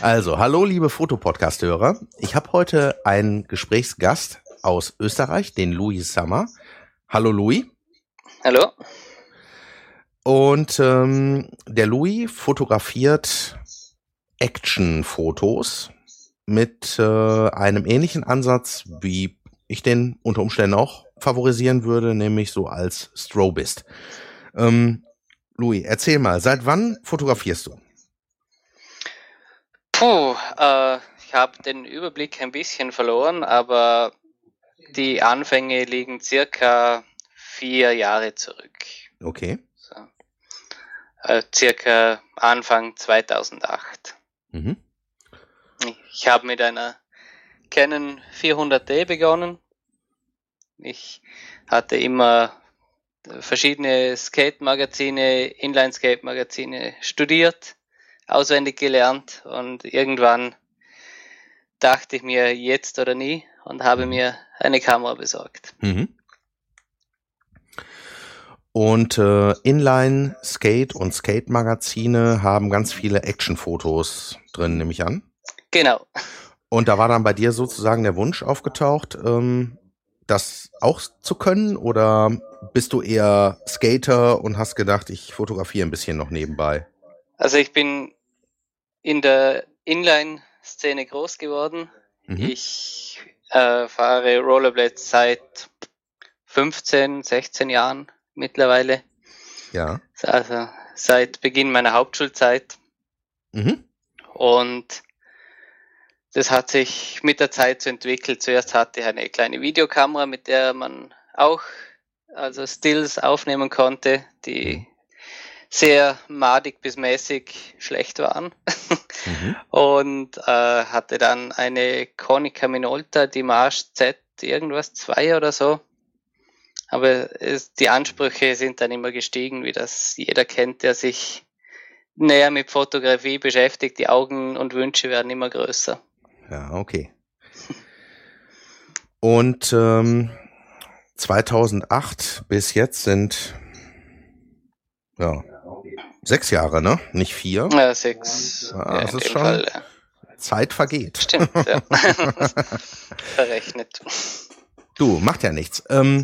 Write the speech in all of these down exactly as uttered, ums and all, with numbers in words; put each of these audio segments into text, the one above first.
Also, hallo liebe Fotopodcast-Hörer. Ich habe heute einen Gesprächsgast aus Österreich, den Louis Sammer. Hallo Louis. Hallo. Und ähm, der Louis fotografiert Action-Fotos mit äh, einem ähnlichen Ansatz, wie ich den unter Umständen auch favorisieren würde, nämlich so als Strobist. Ähm, Louis, erzähl mal, seit wann fotografierst du? Puh, äh, ich habe den Überblick ein bisschen verloren, aber die Anfänge liegen circa vier Jahre zurück. Okay. So. Äh, circa Anfang zweitausendacht. Mhm. Ich habe mit einer Canon vierhundert D begonnen. Ich hatte immer verschiedene Skate-Magazine, Inline-Skate-Magazine studiert, auswendig gelernt und irgendwann dachte ich mir jetzt oder nie und habe mir eine Kamera besorgt. Mhm. Und äh, Inline, Skate und Skate-Magazine haben ganz viele Action-Fotos drin, nehme ich an. Genau. Und da war dann bei dir sozusagen der Wunsch aufgetaucht, ähm, das auch zu können? Oder bist du eher Skater und hast gedacht, ich fotografiere ein bisschen noch nebenbei? Also ich bin in der Inline-Szene groß geworden. Mhm. Ich äh, fahre Rollerblades seit fünfzehn, sechzehn Jahren mittlerweile. Ja. Also seit Beginn meiner Hauptschulzeit. Mhm. Und das hat sich mit der Zeit so entwickelt. Zuerst hatte ich eine kleine Videokamera, mit der man auch also Stills aufnehmen konnte, die Mhm. sehr madig bis mäßig schlecht waren. Mhm. Und äh, hatte dann eine Konica Minolta, die Marsch Z irgendwas zwei oder so. Aber es, die Ansprüche sind dann immer gestiegen, wie das jeder kennt, der sich näher mit Fotografie beschäftigt. Die Augen und Wünsche werden immer größer. Ja, okay. Und ähm, zweitausendacht bis jetzt sind ja sechs Jahre, ne? Nicht vier. Ja, sechs. Ja, Ja, das in ist dem schon Fall. Ja. Zeit vergeht. Stimmt, ja. Verrechnet. Du, macht ja nichts. Ähm,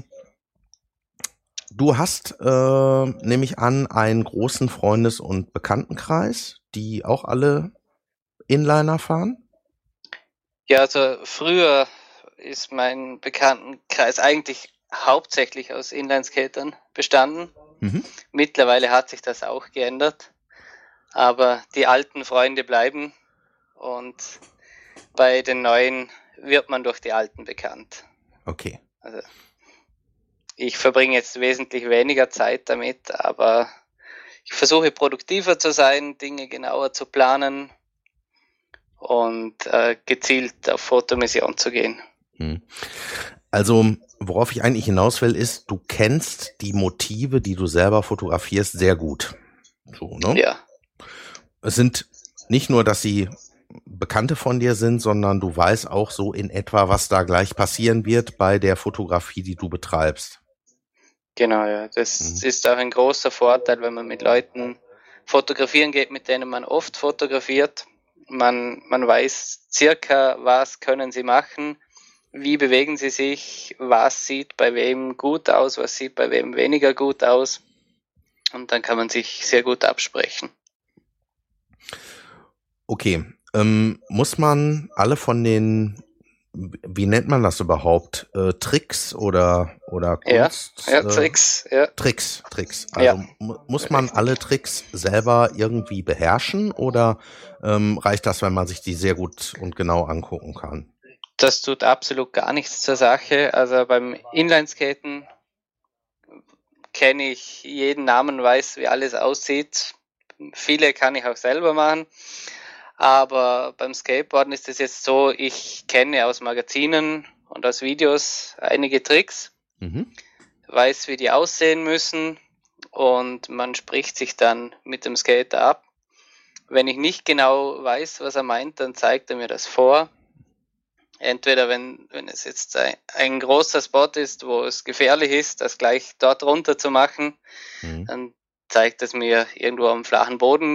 du hast, äh, nehme ich an, einen großen Freundes- und Bekanntenkreis, die auch alle Inliner fahren? Ja, also früher ist mein Bekanntenkreis eigentlich hauptsächlich aus Inlineskatern bestanden. Mhm. Mittlerweile hat sich das auch geändert, aber die alten Freunde bleiben und bei den neuen wird man durch die alten bekannt. Okay. Also ich verbringe jetzt wesentlich weniger Zeit damit, aber ich versuche produktiver zu sein, Dinge genauer zu planen und äh, gezielt auf Fotomission zu gehen. Hm. Also, worauf ich eigentlich hinaus will, ist, du kennst die Motive, die du selber fotografierst, sehr gut. So, ne? Ja. Es sind nicht nur, dass sie Bekannte von dir sind, sondern du weißt auch so in etwa, was da gleich passieren wird bei der Fotografie, die du betreibst. Genau, ja. Das Mhm. ist auch ein großer Vorteil, wenn man mit Leuten fotografieren geht, mit denen man oft fotografiert. Man, man weiß circa, was können sie machen, wie bewegen sie sich, was sieht bei wem gut aus, was sieht bei wem weniger gut aus. Und dann kann man sich sehr gut absprechen. Okay, ähm, muss man alle von den, wie nennt man das überhaupt, äh, Tricks oder oder Kunst? Ja, ja, äh, Tricks, ja. Tricks, Tricks. Ja. Also mu- muss man alle Tricks selber irgendwie beherrschen oder ähm, reicht das, wenn man sich die sehr gut und genau angucken kann? Das tut absolut gar nichts zur Sache. Also beim Inlineskaten kenne ich jeden Namen, weiß, wie alles aussieht. Viele kann ich auch selber machen. Aber beim Skateboarden ist es jetzt so, ich kenne aus Magazinen und aus Videos einige Tricks, Mhm. weiß, wie die aussehen müssen und man spricht sich dann mit dem Skater ab. Wenn ich nicht genau weiß, was er meint, dann zeigt er mir das vor. Entweder wenn, wenn es jetzt ein, ein großer Spot ist, wo es gefährlich ist, das gleich dort runter zu machen, Mhm. dann zeigt es mir irgendwo am flachen Boden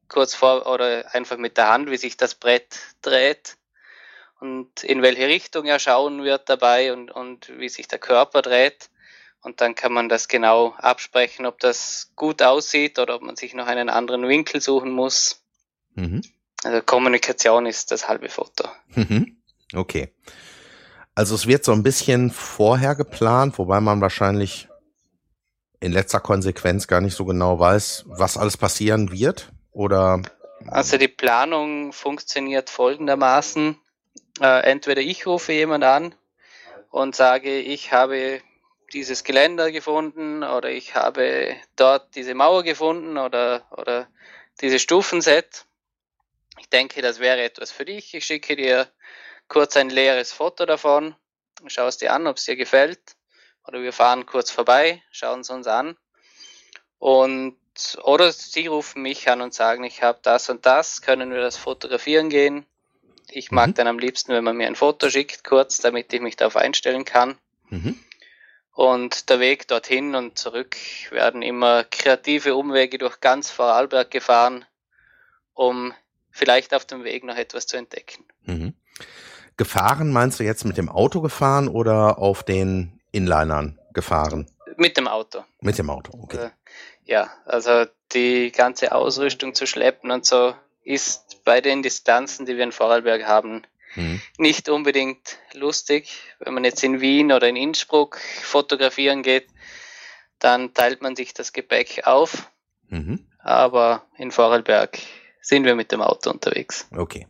kurz vor oder einfach mit der Hand, wie sich das Brett dreht und in welche Richtung er schauen wird dabei und, und wie sich der Körper dreht. Und dann kann man das genau absprechen, ob das gut aussieht oder ob man sich noch einen anderen Winkel suchen muss. Mhm. Also Kommunikation ist das halbe Foto. Mhm. Okay. Also es wird so ein bisschen vorher geplant, wobei man wahrscheinlich in letzter Konsequenz gar nicht so genau weiß, was alles passieren wird, oder? Also die Planung funktioniert folgendermaßen. Äh, entweder ich rufe jemand an und sage, ich habe dieses Geländer gefunden oder ich habe dort diese Mauer gefunden oder, oder dieses Stufenset. Ich denke, das wäre etwas für dich. Ich schicke dir kurz ein leeres Foto davon, schau es dir an, ob es dir gefällt. Oder wir fahren kurz vorbei, schauen es uns an. Und, oder sie rufen mich an und sagen, ich habe das und das, können wir das fotografieren gehen? Ich mag mhm. dann am liebsten, wenn man mir ein Foto schickt, kurz, damit ich mich darauf einstellen kann. Mhm. Und der Weg dorthin und zurück werden immer kreative Umwege durch ganz Vorarlberg gefahren, um vielleicht auf dem Weg noch etwas zu entdecken. Mhm. Gefahren meinst du jetzt mit dem Auto gefahren oder auf den Inlinern gefahren? Mit dem Auto. Mit dem Auto, okay. Also, ja, also die ganze Ausrüstung zu schleppen und so ist bei den Distanzen, die wir in Vorarlberg haben, mhm. nicht unbedingt lustig. Wenn man jetzt in Wien oder in Innsbruck fotografieren geht, dann teilt man sich das Gepäck auf. Mhm. Aber in Vorarlberg sind wir mit dem Auto unterwegs. Okay.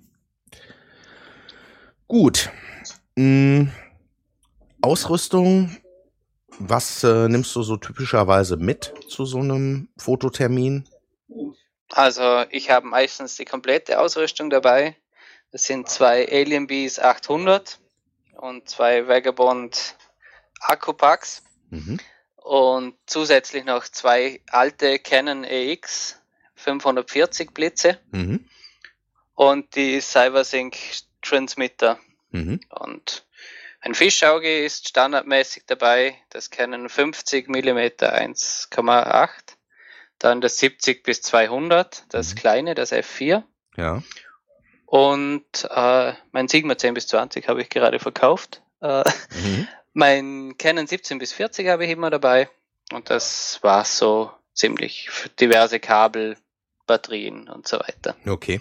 Gut. Mhm. Ausrüstung, was äh, nimmst du so typischerweise mit zu so einem Fototermin? Also ich habe meistens die komplette Ausrüstung dabei. Das sind zwei Alienbees achthundert und zwei Vagabond Akkupacks. Mhm. Und zusätzlich noch zwei alte Canon E X fünfhundertvierzig Blitze mhm. und die CyberSync Transmitter. Mhm. Und ein Fischauge ist standardmäßig dabei, das Canon fünfzig Millimeter eins Komma acht, dann das siebzig bis zweihundert, das mhm. kleine, das F vier. Ja. Und äh, mein Sigma zehn bis zwanzig habe ich gerade verkauft. Äh, mhm. Mein Canon siebzehn bis vierzig habe ich immer dabei. Und das war so ziemlich für diverse Kabel, Batterien und so weiter. Okay.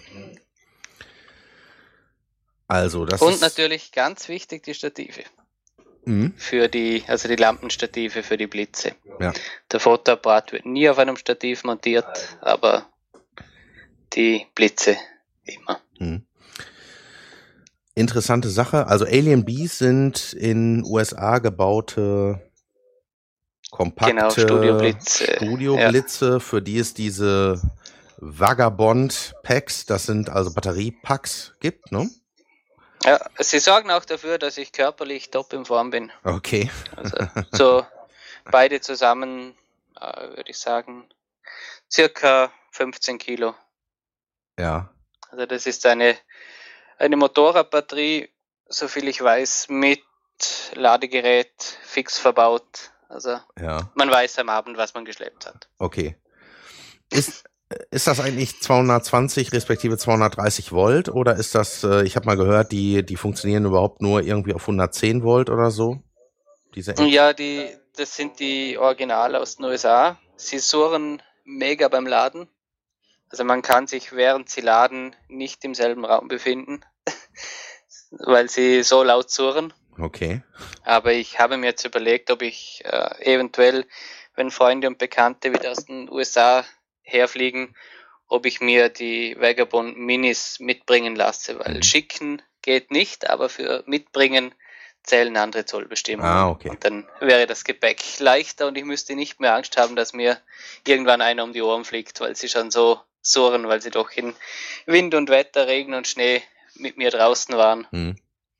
Also das und ist natürlich ganz wichtig die Stative. Mhm. Für die, also die Lampenstative für die Blitze. Ja. Der Fotoapparat wird nie auf einem Stativ montiert, aber die Blitze immer. Mhm. Interessante Sache. Also Alien Bees sind in U S A gebaute kompakte genau, Studioblitze, Studioblitze, ja. Für die es diese Vagabond Packs, das sind also Batteriepacks, gibt, ne? Ja, sie sorgen auch dafür, dass ich körperlich top in Form bin. Okay. Also so beide zusammen, äh, würde ich sagen, circa fünfzehn Kilo. Ja. Also das ist eine, eine Motorradbatterie, soviel ich weiß, mit Ladegerät fix verbaut. Also ja. Man weiß am Abend, was man geschleppt hat. Okay. Ist Ist das eigentlich zweihundertzwanzig respektive zweihundertdreißig Volt oder ist das, äh, ich habe mal gehört, die, die funktionieren überhaupt nur irgendwie auf hundertzehn Volt oder so? Diese ja, die, das sind die Originale aus den U S A. Sie surren mega beim Laden. Also man kann sich, während sie laden, nicht im selben Raum befinden, weil sie so laut surren. Okay. Aber ich habe mir jetzt überlegt, ob ich äh, eventuell, wenn Freunde und Bekannte wieder aus den U S A herfliegen, ob ich mir die Vagabond Minis mitbringen lasse, weil mhm. schicken geht nicht, aber für mitbringen zählen andere Zollbestimmungen. Ah, okay. Und dann wäre das Gepäck leichter und ich müsste nicht mehr Angst haben, dass mir irgendwann einer um die Ohren fliegt, weil sie schon so surren, weil sie doch in Wind und Wetter, Regen und Schnee mit mir draußen waren. Mhm.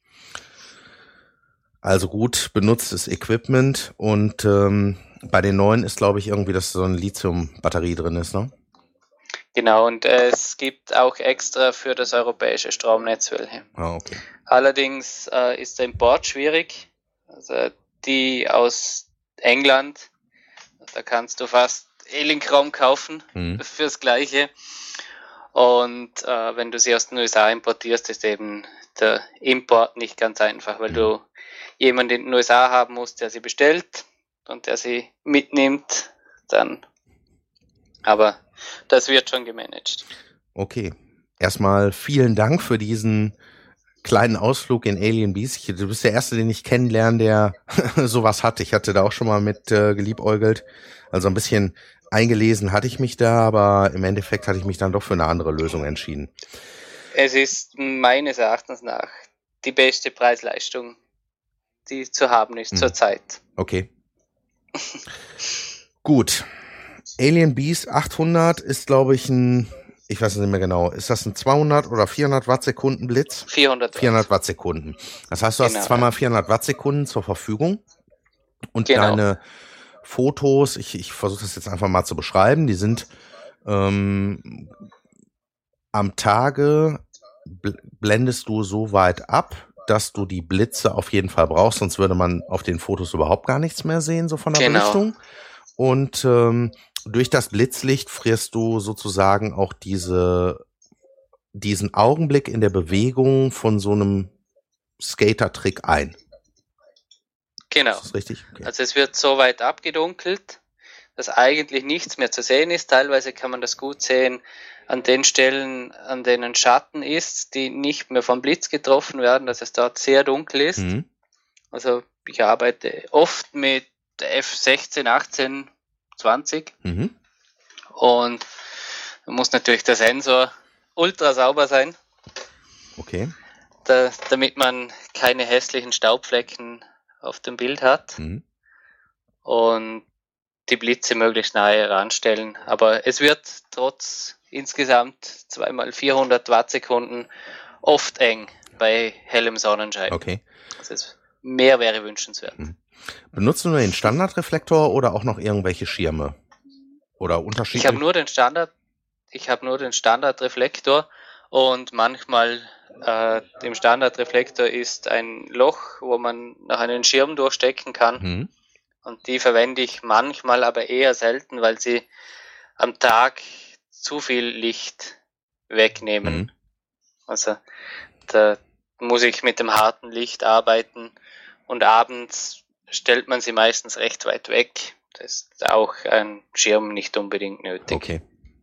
Also gut benutztes Equipment und ähm, bei den neuen ist, glaube ich, irgendwie, dass so eine Lithium-Batterie drin ist, ne? Genau, und äh, es gibt auch extra für das europäische Stromnetz welche. Ah, okay. Allerdings äh, ist der Import schwierig. Also die aus England, da kannst du fast Elinchrom kaufen mhm. fürs Gleiche. Und äh, wenn du sie aus den U S A importierst, ist eben der Import nicht ganz einfach, weil du jemanden in den U S A haben musst, der sie bestellt und der sie mitnimmt, dann. Aber das wird schon gemanagt. Okay. Erstmal vielen Dank für diesen kleinen Ausflug in Alien Beast. Du bist der Erste, den ich kennenlerne, der sowas hat. Ich hatte da auch schon mal mit äh, geliebäugelt. Also ein bisschen eingelesen hatte ich mich da, aber im Endeffekt hatte ich mich dann doch für eine andere Lösung entschieden. Es ist meines Erachtens nach die beste Preis-Leistung, die zu haben ist hm. zurzeit. Okay. Gut. Alien Beast achthundert ist, glaube ich, ein, ich weiß nicht mehr genau, ist das ein zweihundert oder vierhundert Wattsekunden Blitz? vierhundert vierhundert Wattsekunden. Das heißt, du genau. hast zweimal vierhundert Wattsekunden zur Verfügung und genau. deine Fotos, ich, ich versuche das jetzt einfach mal zu beschreiben, die sind ähm, am Tage bl- blendest du so weit ab, dass du die Blitze auf jeden Fall brauchst, sonst würde man auf den Fotos überhaupt gar nichts mehr sehen, so von der genau. Belichtung. Und ähm, durch das Blitzlicht frierst du sozusagen auch diese, diesen Augenblick in der Bewegung von so einem Skater-Trick ein. Genau. Ist das richtig? Okay. Also es wird so weit abgedunkelt, dass eigentlich nichts mehr zu sehen ist. Teilweise kann man das gut sehen an den Stellen, an denen Schatten ist, die nicht mehr vom Blitz getroffen werden, dass es dort sehr dunkel ist. Mhm. Also ich arbeite oft mit F sechzehn, achtzehn, zwanzig mhm. und da muss natürlich der Sensor ultra sauber sein. Okay. Da, damit man keine hässlichen Staubflecken auf dem Bild hat mhm. und die Blitze möglichst nahe heranstellen. Aber es wird trotz insgesamt zweimal vierhundert Wattsekunden oft eng bei hellem Sonnenschein. Okay. Das ist, mehr wäre wünschenswert. Mhm. Benutzt du nur den Standardreflektor oder auch noch irgendwelche Schirme? Oder unterschiedlich? Ich habe nur den Standard, ich habe nur den Standardreflektor und manchmal äh, im Standardreflektor ist ein Loch, wo man noch einen Schirm durchstecken kann. Mhm. Und die verwende ich manchmal, aber eher selten, weil sie am Tag zu viel Licht wegnehmen. Mhm. Also da muss ich mit dem harten Licht arbeiten und abends stellt man sie meistens recht weit weg. Da ist auch ein Schirm nicht unbedingt nötig. Okay.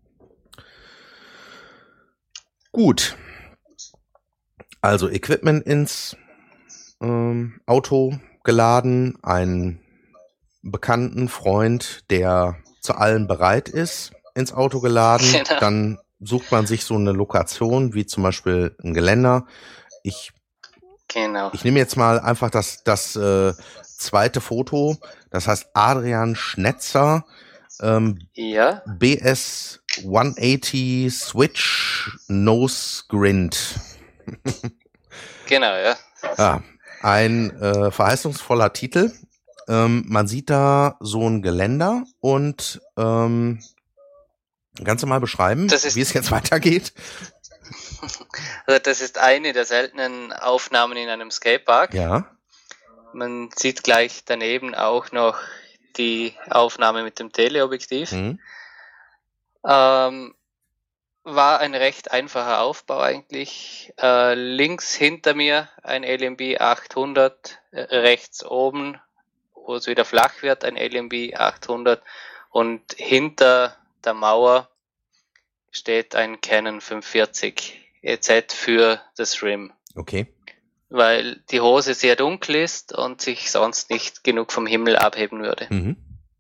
Gut. Also Equipment ins ähm, Auto geladen, einen bekannten Freund, der zu allem bereit ist, ins Auto geladen. Genau. Dann sucht man sich so eine Lokation, wie zum Beispiel ein Geländer. Ich, genau. ich nehme jetzt mal einfach das, das äh, zweite Foto. Das heißt Adrian Schnetzer, ähm, ja. B S hundertachtzig Switch Nose Grind. Genau, ja. Ja, ein äh, verheißungsvoller Titel. Ähm, man sieht da so ein Geländer und ähm, kannst du mal beschreiben, wie es jetzt weitergeht? Also das ist eine der seltenen Aufnahmen in einem Skatepark. Ja. Man sieht gleich daneben auch noch die Aufnahme mit dem Teleobjektiv. Mhm. Ähm, war ein recht einfacher Aufbau eigentlich. Äh, links hinter mir ein Alien B achthundert, äh, rechts oben, wo es wieder flach wird, ein Alien B achthundert und hinter der Mauer steht ein Canon fünfhundertvierzig E Z für das Rim. Okay. Weil die Hose sehr dunkel ist und sich sonst nicht genug vom Himmel abheben würde. Mhm.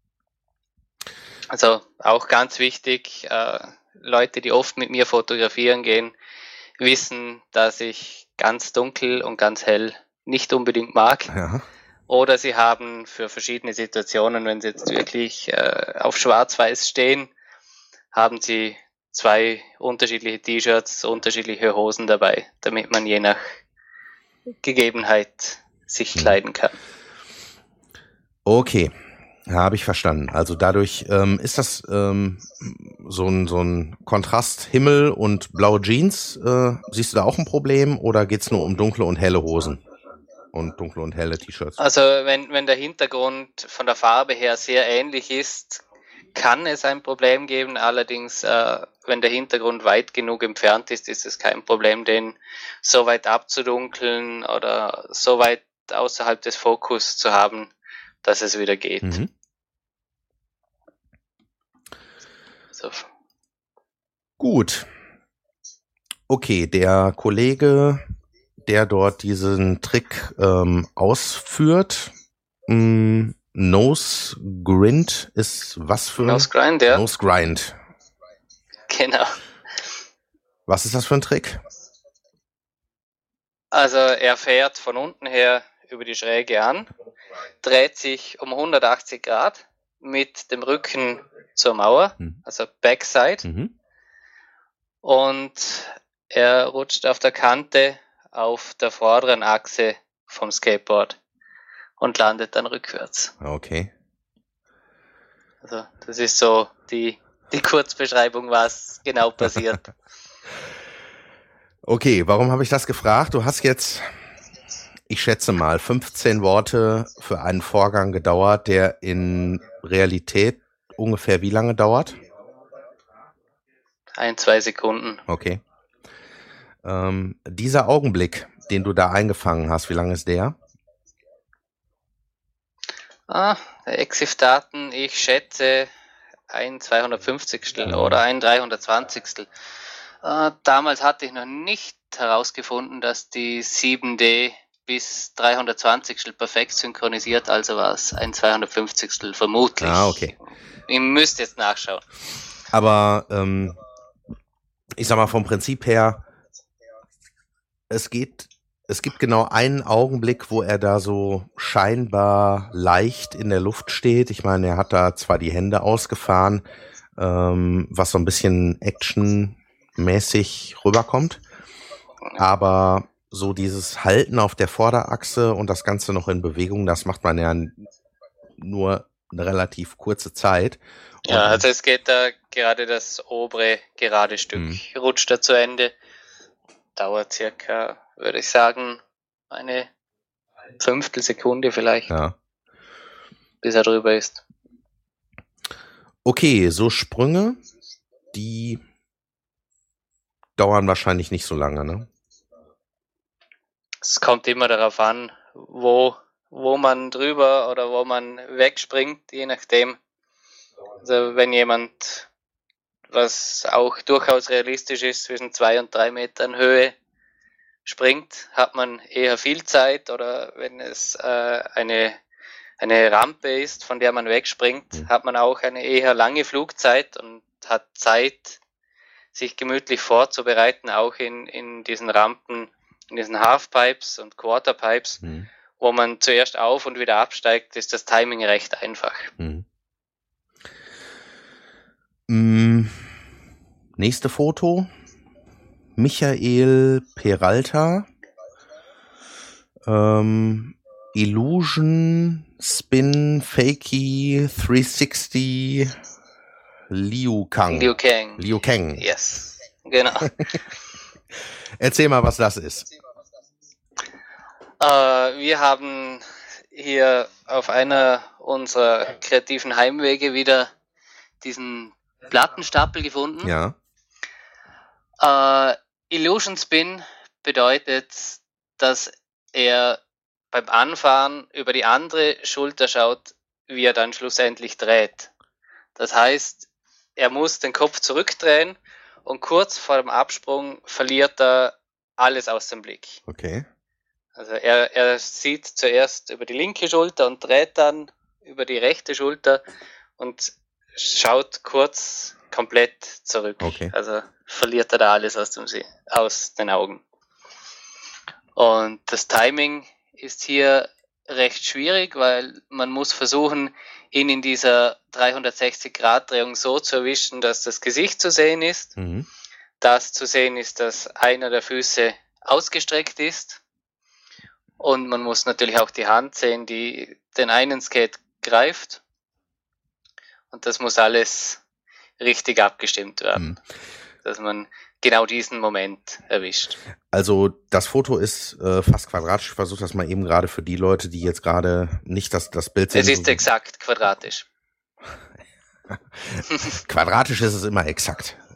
Also auch ganz wichtig, äh, Leute, die oft mit mir fotografieren gehen, wissen, dass ich ganz dunkel und ganz hell nicht unbedingt mag. Ja. Oder sie haben für verschiedene Situationen, wenn sie jetzt wirklich äh, auf Schwarz-Weiß stehen, haben sie zwei unterschiedliche T-Shirts, unterschiedliche Hosen dabei, damit man je nach Gegebenheit sich kleiden kann. Okay, ja, habe ich verstanden. Also dadurch ähm, ist das ähm, so ein so ein Kontrast Himmel und blaue Jeans. Äh, siehst du da auch ein Problem oder geht's nur um dunkle und helle Hosen und dunkle und helle T-Shirts? Also wenn wenn der Hintergrund von der Farbe her sehr ähnlich ist, kann es ein Problem geben. Allerdings äh, wenn der Hintergrund weit genug entfernt ist, ist es kein Problem, den so weit abzudunkeln oder so weit außerhalb des Fokus zu haben, dass es wieder geht. Mhm. So. Gut. Okay, der Kollege, der dort diesen Trick ähm, ausführt, mh, Nose Grind ist was für ein... Nose Grind, ja. Nose Grind. Genau. Was ist das für ein Trick? Also er fährt von unten her über die Schräge an, dreht sich um hundertachtzig Grad mit dem Rücken zur Mauer, Mhm. also Backside, Mhm. und er rutscht auf der Kante auf der vorderen Achse vom Skateboard und landet dann rückwärts. Okay. Also das ist so die, die Kurzbeschreibung, was genau passiert. Okay, warum habe ich das gefragt? Du hast jetzt, ich schätze mal, fünfzehn Worte für einen Vorgang gedauert, der in Realität ungefähr wie lange dauert? Ein, zwei Sekunden. Okay. Ähm, dieser Augenblick, den du da eingefangen hast, wie lange ist der? Ah, der Exif-Daten, ich schätze ein zweihundertfünfzigstel oder ein dreihundertzwanzigstel. Äh, damals hatte ich noch nicht herausgefunden, dass die sieben D bis dreihundertzwanzigstel perfekt synchronisiert, also war es ein zweihundertfünfzigstel vermutlich. Ah, okay. Ich müsste jetzt nachschauen. Aber ähm, ich sag mal vom Prinzip her, es geht, es gibt genau einen Augenblick, wo er da so scheinbar leicht in der Luft steht. Ich meine, er hat da zwar die Hände ausgefahren, ähm, was so ein bisschen actionmäßig rüberkommt, aber so dieses Halten auf der Vorderachse und das Ganze noch in Bewegung, das macht man ja nur eine relativ kurze Zeit. Und ja, also es geht da gerade das obere gerade Stück, Mhm. rutscht da zu Ende. Dauert circa, würde ich sagen, eine Fünftelsekunde vielleicht, ja. bis er drüber ist. Okay, so Sprünge, die dauern wahrscheinlich nicht so lange, ne? Es kommt immer darauf an, wo, wo man drüber oder wo man wegspringt, je nachdem. Also wenn jemand, was auch durchaus realistisch ist, zwischen zwei und drei Metern Höhe springt, hat man eher viel Zeit, oder wenn es äh, eine, eine Rampe ist, von der man wegspringt, Mhm. hat man auch eine eher lange Flugzeit und hat Zeit, sich gemütlich vorzubereiten, auch in, in diesen Rampen, in diesen Halfpipes und Quarterpipes, Mhm. wo man zuerst auf und wieder absteigt, ist das Timing recht einfach. Mhm. Mm, nächste Foto. Michael Peralta. Ähm, Illusion, Spin, Fakey, dreihundertsechzig, Liu Kang. Liu Kang. Liu Kang. Yes, genau. Erzähl mal, was das ist. äh, wir haben hier auf einer unserer kreativen Heimwege wieder diesen Plattenstapel gefunden. Ja. Äh, Illusion Spin bedeutet, dass er beim Anfahren über die andere Schulter schaut, wie er dann schlussendlich dreht. Das heißt, er muss den Kopf zurückdrehen und kurz vor dem Absprung verliert er alles aus dem Blick. Okay. Also er, er sieht zuerst über die linke Schulter und dreht dann über die rechte Schulter und schaut kurz komplett zurück. Okay. Also verliert er da alles aus, dem See, aus den Augen. Und das Timing ist hier recht schwierig, weil man muss versuchen, ihn in dieser dreihundertsechzig Grad Drehung so zu erwischen, dass das Gesicht zu sehen ist, Mhm. dass zu sehen ist, dass einer der Füße ausgestreckt ist, und man muss natürlich auch die Hand sehen, die den einen Skate greift, und das muss alles richtig abgestimmt werden, Mhm. dass man genau diesen Moment erwischt. Also das Foto ist äh, fast quadratisch. Ich versuche das mal eben gerade für die Leute, die jetzt gerade nicht das, das Bild sehen. Es ist exakt quadratisch. Quadratisch ist es immer exakt.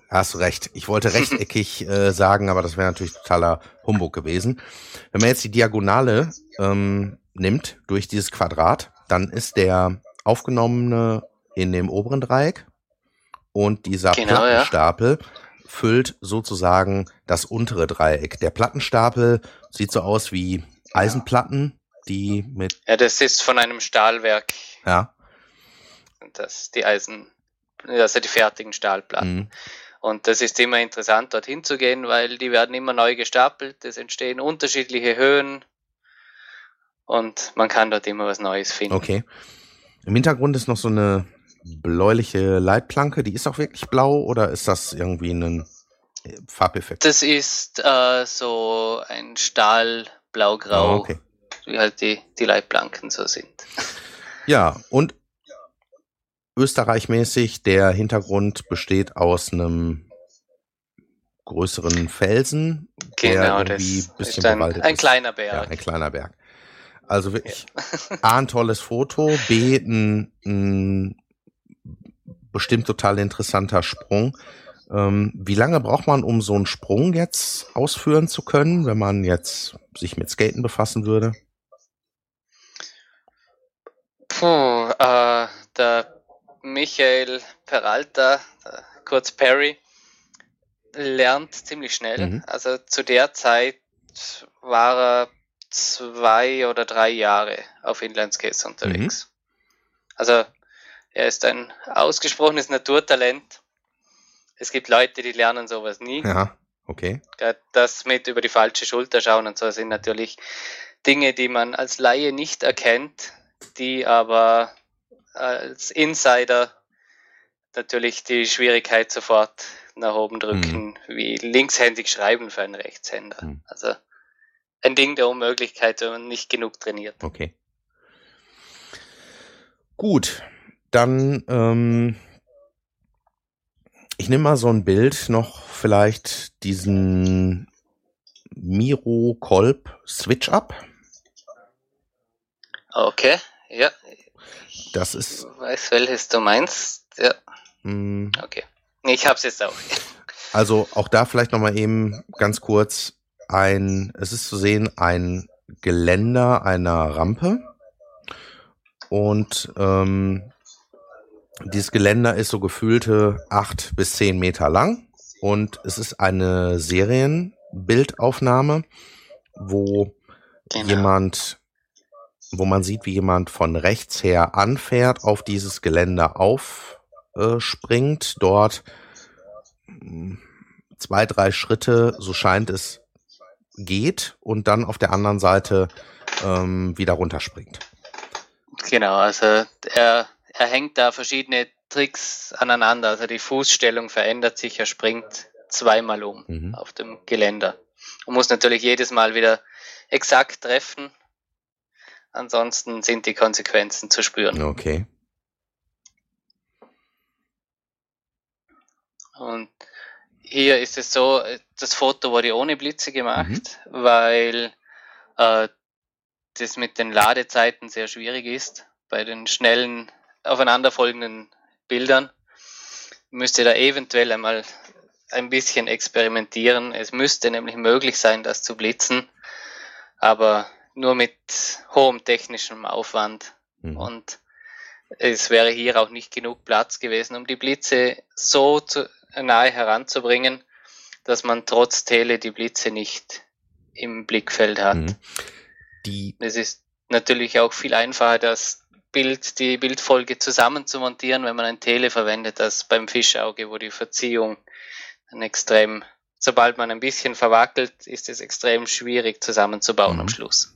hast du recht. Ich wollte rechteckig äh, sagen, aber das wäre natürlich totaler Humbug gewesen. Wenn man jetzt die Diagonale ähm, nimmt durch dieses Quadrat, dann ist der aufgenommene in dem oberen Dreieck und dieser Genau, Plattenstapel ja. füllt sozusagen das untere Dreieck. Der Plattenstapel sieht so aus wie Eisenplatten, die mit... Ja, das ist von einem Stahlwerk. Ja. Das, die Eisen, also die fertigen Stahlplatten. Mhm. Und das ist immer interessant, dorthin zu gehen, weil die werden immer neu gestapelt, es entstehen unterschiedliche Höhen und man kann dort immer was Neues finden. Okay. Im Hintergrund ist noch so eine bläuliche Leitplanke, die ist auch wirklich blau oder ist das irgendwie ein Farbeffekt? Das ist äh, so ein Stahl blau-grau, oh, okay. Wie halt die, die Leitplanken so sind. Ja, und österreichmäßig, der Hintergrund besteht aus einem größeren Felsen, genau, der irgendwie ein bisschen ist ein, bewaldet ein ist. kleiner Berg. Ja, ein kleiner Berg. Also wirklich ja. A, ein tolles Foto, B, ein, ein bestimmt total interessanter Sprung. Ähm, wie lange braucht man, um so einen Sprung jetzt ausführen zu können, wenn man jetzt sich mit Skaten befassen würde? Puh, äh, der Michael Peralta, kurz Perry, lernt ziemlich schnell. Mhm. Also zu der Zeit war er zwei oder drei Jahre auf Inlineskates unterwegs. Mhm. Also er ist ein ausgesprochenes Naturtalent. Es gibt Leute, die lernen sowas nie. Ja, okay. Das mit über die falsche Schulter schauen und so sind natürlich Dinge, die man als Laie nicht erkennt, die aber als Insider natürlich die Schwierigkeit sofort nach oben drücken, mhm. wie linkshändig schreiben für einen Rechtshänder. Mhm. Also ein Ding der Unmöglichkeit, wenn man nicht genug trainiert. Okay. Gut, dann ähm, ich nehme mal so ein Bild noch, vielleicht diesen Miro Kolb Switch Up. Okay, ja. Das ist. Ich weiß, welches du meinst. Ja. Mh, okay. Ich hab's jetzt auch. Also auch da vielleicht nochmal eben ganz kurz ein, es ist zu sehen, ein Geländer einer Rampe. Und ähm, dieses Geländer ist so gefühlte acht bis zehn Meter lang. Und es ist eine Serienbildaufnahme, wo genau. jemand, wo man sieht, wie jemand von rechts her anfährt, auf dieses Geländer aufspringt, äh, dort mh, zwei, drei Schritte, so scheint es, geht und dann auf der anderen Seite ähm, wieder runterspringt. Genau, also er, er hängt da verschiedene Tricks aneinander. Also die Fußstellung verändert sich, er springt zweimal um mhm. auf dem Geländer und muss natürlich jedes Mal wieder exakt treffen. Ansonsten sind die Konsequenzen zu spüren. Okay. Und hier ist es so, das Foto wurde ohne Blitze gemacht, mhm. weil äh, das mit den Ladezeiten sehr schwierig ist. Bei den schnellen, aufeinanderfolgenden Bildern müsste da eventuell einmal ein bisschen experimentieren. Es müsste nämlich möglich sein, das zu blitzen, aber nur mit hohem technischem Aufwand. Mhm. Und es wäre hier auch nicht genug Platz gewesen, um die Blitze so zu, nahe heranzubringen, dass man trotz Tele die Blitze nicht im Blickfeld hat. Mhm. Die es ist natürlich auch viel einfacher, das Bild, die Bildfolge zusammen zu montieren, wenn man ein Tele verwendet, als beim Fischauge, wo die Verziehung dann extrem, sobald man ein bisschen verwackelt, ist es extrem schwierig zusammenzubauen mhm. am Schluss.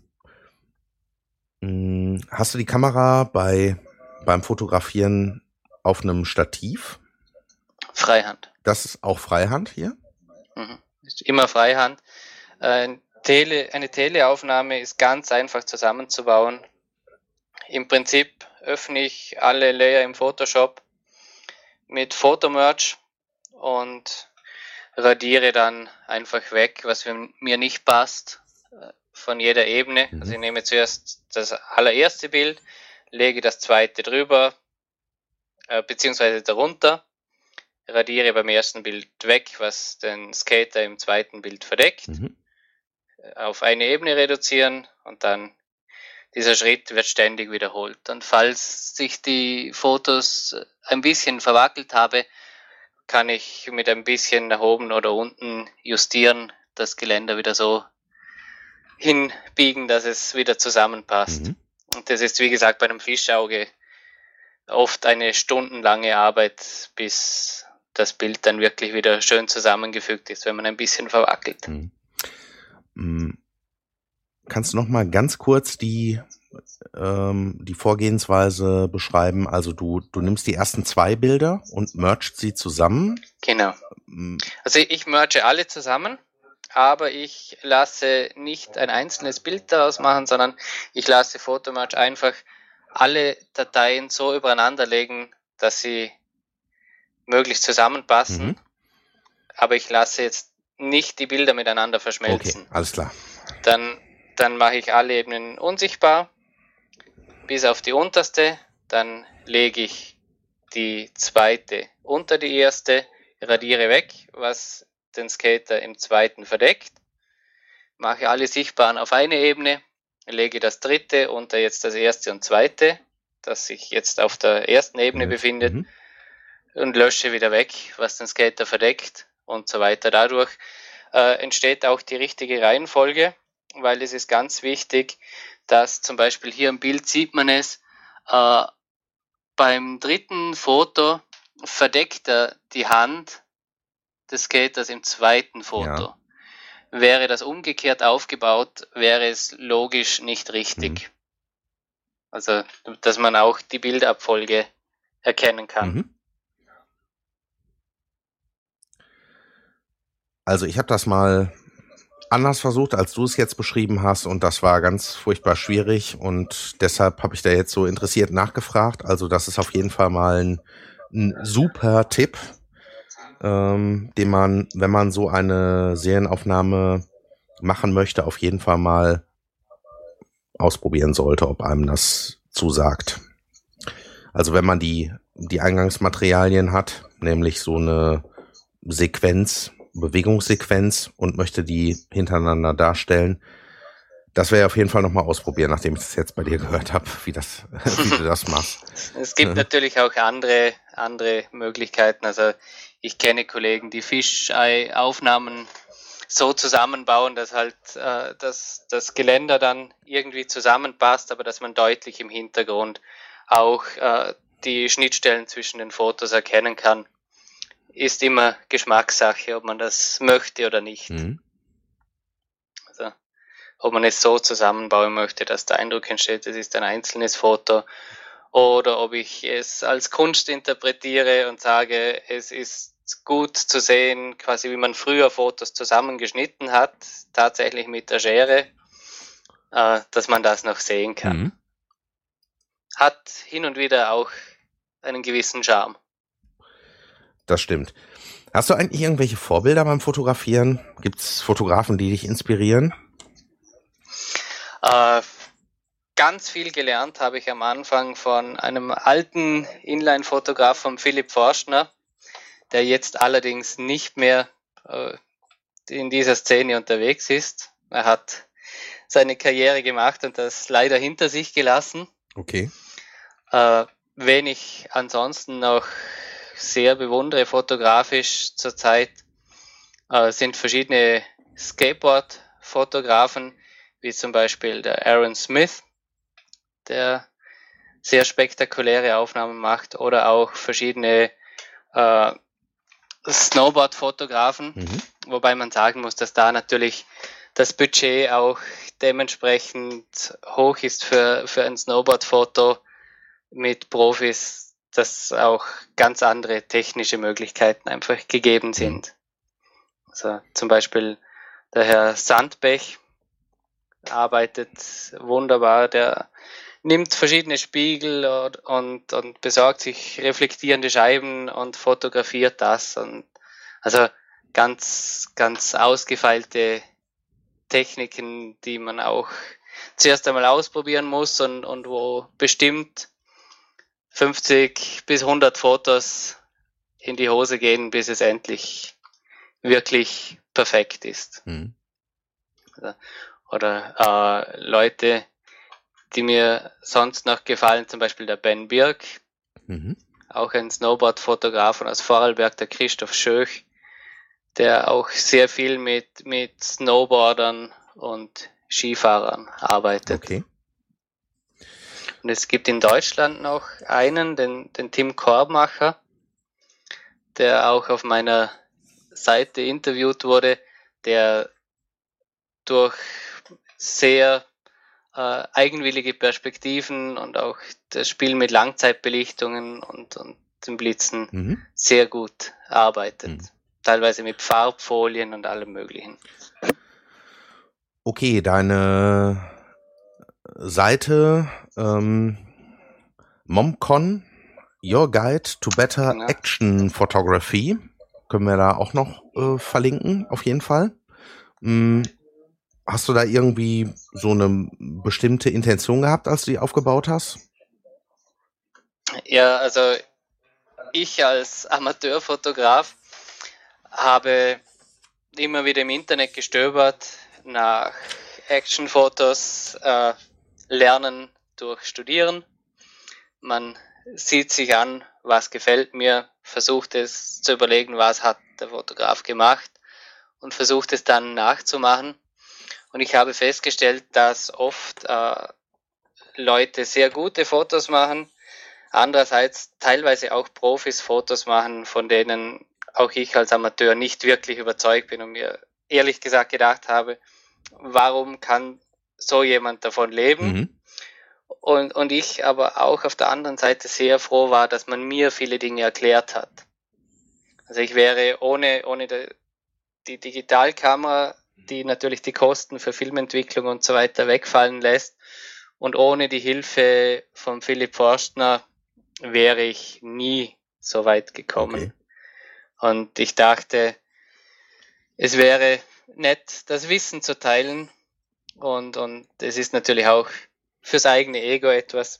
Hast du die Kamera bei beim Fotografieren auf einem Stativ? Freihand. Das ist auch Freihand hier? Mhm. Ist immer Freihand. Äh, Tele, eine Teleaufnahme ist ganz einfach zusammenzubauen. Im Prinzip öffne ich alle Layer im Photoshop mit Photomerge und radiere dann einfach weg, was mir nicht passt, von jeder Ebene. Mhm. Also ich nehme zuerst das allererste Bild, lege das zweite drüber, äh, beziehungsweise darunter, radiere beim ersten Bild weg, was den Skater im zweiten Bild verdeckt, mhm. auf eine Ebene reduzieren und dann dieser Schritt wird ständig wiederholt. Und falls sich die Fotos ein bisschen verwackelt habe, kann ich mit ein bisschen nach oben oder unten justieren, das Geländer wieder so hinbiegen, dass es wieder zusammenpasst. Mhm. Und das ist, wie gesagt, bei einem Fischauge oft eine stundenlange Arbeit, bis das Bild dann wirklich wieder schön zusammengefügt ist, wenn man ein bisschen verwackelt. Mhm. Mhm. Kannst du noch mal ganz kurz die, ähm, die Vorgehensweise beschreiben? Also du, du nimmst die ersten zwei Bilder und mergst sie zusammen? Genau. Also ich merge alle zusammen, aber ich lasse nicht ein einzelnes Bild daraus machen, sondern ich lasse Photomerge einfach alle Dateien so übereinander legen, dass sie möglichst zusammenpassen. Mhm. Aber ich lasse jetzt nicht die Bilder miteinander verschmelzen. Okay, alles klar. Dann Dann mache ich alle Ebenen unsichtbar, bis auf die unterste. Dann lege ich die zweite unter die erste, radiere weg, was den Skater im zweiten verdeckt. Mache alle sichtbaren auf eine Ebene, lege das dritte unter jetzt das erste und zweite, das sich jetzt auf der ersten Ebene mhm. befindet, mhm. und lösche wieder weg, was den Skater verdeckt und so weiter. Dadurch äh, entsteht auch die richtige Reihenfolge, weil es ist ganz wichtig, dass zum Beispiel hier im Bild sieht man es, äh, beim dritten Foto verdeckt er die Hand des Skaters im zweiten Foto. Ja. Wäre das umgekehrt aufgebaut, wäre es logisch nicht richtig. Mhm. Also, dass man auch die Bildabfolge erkennen kann. Mhm. Also ich habe das mal anders versucht, als du es jetzt beschrieben hast, und das war ganz furchtbar schwierig und deshalb habe ich da jetzt so interessiert nachgefragt. Also das ist auf jeden Fall mal ein, ein super Tipp, ähm, den man, wenn man so eine Serienaufnahme machen möchte, auf jeden Fall mal ausprobieren sollte, ob einem das zusagt. Also wenn man die, die Eingangsmaterialien hat, nämlich so eine Sequenz, Bewegungssequenz und möchte die hintereinander darstellen. Das wäre auf jeden Fall nochmal ausprobieren, nachdem ich das jetzt bei dir gehört habe, wie das, wie du das machst. Es gibt natürlich auch andere, andere Möglichkeiten. Also ich kenne Kollegen, die Fisheye-Aufnahmen so zusammenbauen, dass halt äh, dass das Geländer dann irgendwie zusammenpasst, aber dass man deutlich im Hintergrund auch äh, die Schnittstellen zwischen den Fotos erkennen kann. Ist immer Geschmackssache, ob man das möchte oder nicht. Mhm. Also, ob man es so zusammenbauen möchte, dass der Eindruck entsteht, es ist ein einzelnes Foto, oder ob ich es als Kunst interpretiere und sage, es ist gut zu sehen, quasi wie man früher Fotos zusammengeschnitten hat, tatsächlich mit der Schere, äh, dass man das noch sehen kann. Mhm. Hat hin und wieder auch einen gewissen Charme. Das stimmt. Hast du eigentlich irgendwelche Vorbilder beim Fotografieren? Gibt es Fotografen, die dich inspirieren? Äh, ganz viel gelernt habe ich am Anfang von einem alten Inline-Fotograf von Philipp Forstner, der jetzt allerdings nicht mehr äh, in dieser Szene unterwegs ist. Er hat seine Karriere gemacht und das leider hinter sich gelassen. Okay. Äh, wen ich ansonsten noch sehr bewundere fotografisch zurzeit, äh, sind verschiedene Skateboard-Fotografen, wie zum Beispiel der Aaron Smith, der sehr spektakuläre Aufnahmen macht, oder auch verschiedene äh, Snowboard-Fotografen, mhm. wobei man sagen muss, dass da natürlich das Budget auch dementsprechend hoch ist für, für ein Snowboard-Foto mit Profis, dass auch ganz andere technische Möglichkeiten einfach gegeben sind. Also zum Beispiel der Herr Sandbech arbeitet wunderbar, der nimmt verschiedene Spiegel und, und, und besorgt sich reflektierende Scheiben und fotografiert das. Und also ganz, ganz ausgefeilte Techniken, die man auch zuerst einmal ausprobieren muss und, und wo bestimmt fünfzig bis hundert Fotos in die Hose gehen, bis es endlich wirklich perfekt ist. Mhm. Oder äh, Leute, die mir sonst noch gefallen, zum Beispiel der Ben Birk, Mhm. auch ein Snowboard-Fotograf, und aus Vorarlberg der Christoph Schöch, der auch sehr viel mit, mit Snowboardern und Skifahrern arbeitet. Okay. Und es gibt in Deutschland noch einen, den, den Tim Korbmacher, der auch auf meiner Seite interviewt wurde, der durch sehr äh, eigenwillige Perspektiven und auch das Spiel mit Langzeitbelichtungen und, und den Blitzen Mhm. sehr gut arbeitet. Mhm. Teilweise mit Farbfolien und allem Möglichen. Okay, deine Seite ähm, MomCon, Your Guide to Better Genau. Action Photography, können wir da auch noch äh, verlinken, auf jeden Fall. Hm, hast du da irgendwie so eine bestimmte Intention gehabt, als du die aufgebaut hast? Ja, also ich als Amateurfotograf habe immer wieder im Internet gestöbert nach Actionfotos, äh, lernen durch Studieren. Man sieht sich an, was gefällt mir, versucht es zu überlegen, was hat der Fotograf gemacht und versucht es dann nachzumachen. Und ich habe festgestellt, dass oft äh, Leute sehr gute Fotos machen, andererseits teilweise auch Profis Fotos machen, von denen auch ich als Amateur nicht wirklich überzeugt bin und mir ehrlich gesagt gedacht habe, warum kann so jemand davon leben? Mhm. Und, und ich aber auch auf der anderen Seite sehr froh war, dass man mir viele Dinge erklärt hat. Also ich wäre ohne, ohne die, die Digitalkamera, die natürlich die Kosten für Filmentwicklung und so weiter wegfallen lässt, und ohne die Hilfe von Philipp Forstner wäre ich nie so weit gekommen. Okay. Und ich dachte, es wäre nett, das Wissen zu teilen. Und, und es ist natürlich auch fürs eigene Ego etwas,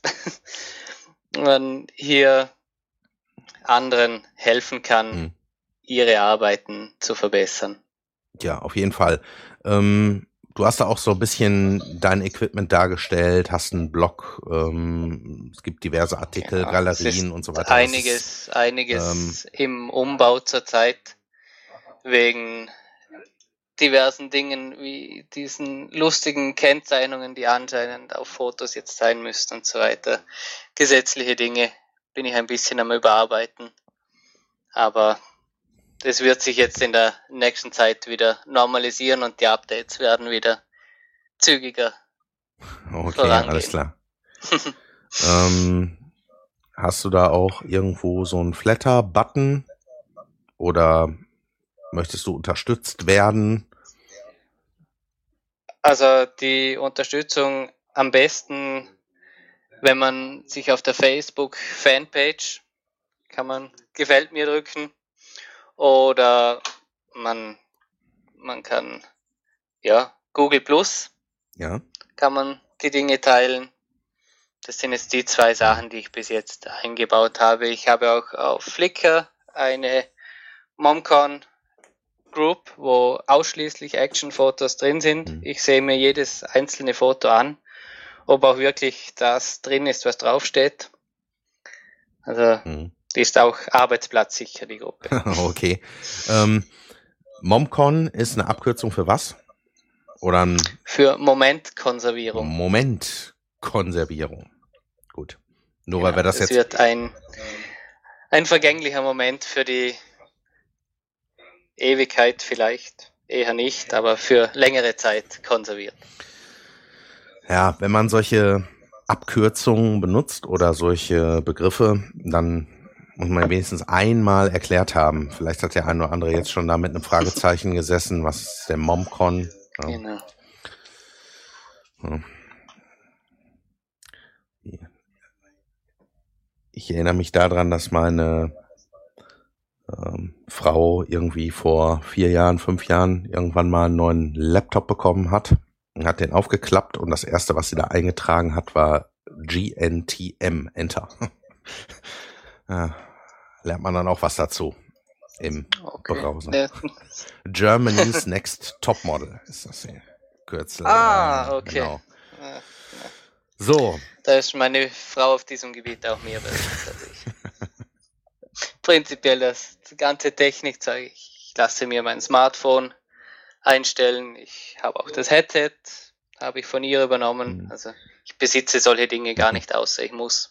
man hier anderen helfen kann, hm. ihre Arbeiten zu verbessern. Ja, auf jeden Fall. Ähm, du hast da auch so ein bisschen dein Equipment dargestellt, hast einen Blog, ähm, es gibt diverse Artikel, genau, Galerien und so weiter. Einiges, ist, einiges ähm, im Umbau zurzeit, wegen diversen Dingen wie diesen lustigen Kennzeichnungen, die anscheinend auf Fotos jetzt sein müssten und so weiter. Gesetzliche Dinge bin ich ein bisschen am Überarbeiten. Aber das wird sich jetzt in der nächsten Zeit wieder normalisieren und die Updates werden wieder zügiger Okay, vorangehen. Alles klar. ähm, hast du da auch irgendwo so einen Flatter-Button oder möchtest du unterstützt werden? Also die Unterstützung am besten, wenn man sich auf der Facebook-Fanpage, kann man gefällt mir drücken, oder man, man kann, ja, Google Plus, ja, kann man die Dinge teilen. Das sind jetzt die zwei Sachen, die ich bis jetzt eingebaut habe. Ich habe auch auf Flickr eine MomCon Group, wo ausschließlich Actionfotos drin sind. Mhm. Ich sehe mir jedes einzelne Foto an, ob auch wirklich das drin ist, was draufsteht. Also mhm. die ist auch arbeitsplatzsicher, die Gruppe. Okay. Ähm, MomCon ist eine Abkürzung für was? Oder ein für Momentkonservierung. Momentkonservierung. Gut. Nur genau, weil wir das es jetzt... Es wird ein, ein vergänglicher Moment für die Ewigkeit vielleicht, eher nicht, aber für längere Zeit konserviert. Ja, wenn man solche Abkürzungen benutzt oder solche Begriffe, dann muss man wenigstens einmal erklärt haben. Vielleicht hat der eine oder andere jetzt schon da mit einem Fragezeichen gesessen, was ist der MomCon? Ja. Genau. Ja. Ich erinnere mich daran, dass meine ähm, Frau irgendwie vor vier Jahren, fünf Jahren irgendwann mal einen neuen Laptop bekommen hat und hat den aufgeklappt und das erste, was sie da eingetragen hat, war G N T M, Enter. Ja, lernt man dann auch was dazu. im Okay. Browser. Ja. Germany's Next Topmodel ist das hier. Kürzel. Ah, Ja, okay. Genau. Ja, ja. So, Da ist meine Frau auf diesem Gebiet auch mehr versiert als ich. Prinzipiell das ganze Technikzeug. Ich lasse mir mein Smartphone einstellen. Ich habe auch das Headset, habe ich von ihr übernommen. Mhm. Also ich besitze solche Dinge gar nicht, außer ich muss.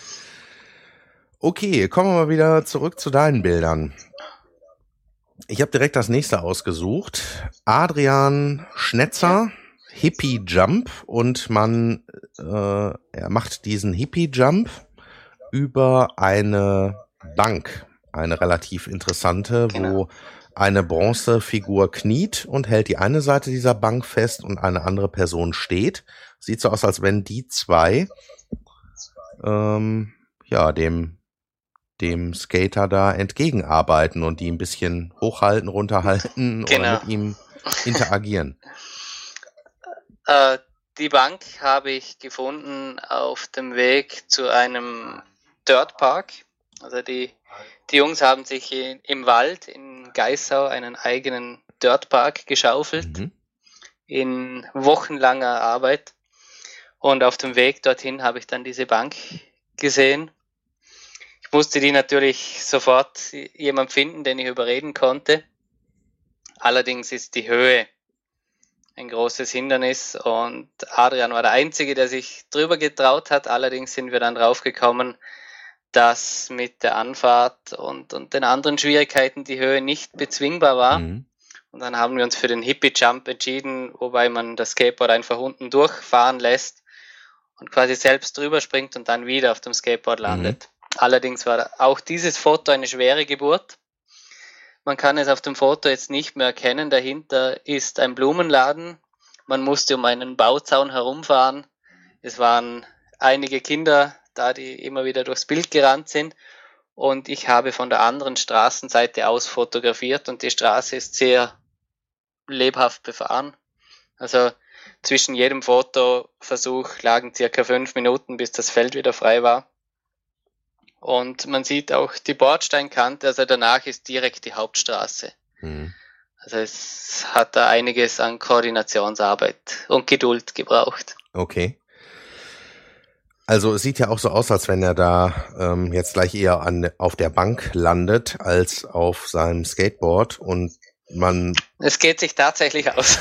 okay, kommen wir mal wieder zurück zu deinen Bildern. Ich habe direkt das nächste ausgesucht. Adrian Schnetzer, Hippie Jump, und man äh, er macht diesen Hippie Jump über eine Bank, eine relativ interessante, Genau. wo eine Bronzefigur kniet und hält die eine Seite dieser Bank fest und eine andere Person steht. Sieht so aus, als wenn die zwei ähm, ja dem dem Skater da entgegenarbeiten und die ein bisschen hochhalten, runterhalten Genau. oder mit ihm interagieren. Äh, die Bank habe ich gefunden auf dem Weg zu einem Dirtpark. Also die, die Jungs haben sich in, im Wald in Geissau einen eigenen Dirtpark geschaufelt, Mhm. in wochenlanger Arbeit. Und auf dem Weg dorthin habe ich dann diese Bank gesehen. Ich musste die natürlich sofort jemand finden, den ich überreden konnte. Allerdings ist die Höhe ein großes Hindernis und Adrian war der Einzige, der sich drüber getraut hat. Allerdings sind wir dann draufgekommen, dass mit der Anfahrt und, und den anderen Schwierigkeiten die Höhe nicht bezwingbar war. Mhm. Und dann haben wir uns für den Hippie Jump entschieden, wobei man das Skateboard einfach unten durchfahren lässt und quasi selbst drüber springt und dann wieder auf dem Skateboard landet. Mhm. Allerdings war auch dieses Foto eine schwere Geburt. Man kann es auf dem Foto jetzt nicht mehr erkennen. Dahinter ist ein Blumenladen. Man musste um einen Bauzaun herumfahren. Es waren einige Kinder da, die immer wieder durchs Bild gerannt sind. Und ich habe von der anderen Straßenseite aus fotografiert und die Straße ist sehr lebhaft befahren. Also zwischen jedem Fotoversuch lagen circa fünf Minuten, bis das Feld wieder frei war. Und man sieht auch die Bordsteinkante, also danach ist direkt die Hauptstraße. Mhm. Also es hat da einiges an Koordinationsarbeit und Geduld gebraucht. Okay. Also es sieht ja auch so aus, als wenn er da ähm, jetzt gleich eher an, auf der Bank landet, als auf seinem Skateboard, und man... Es geht sich tatsächlich aus.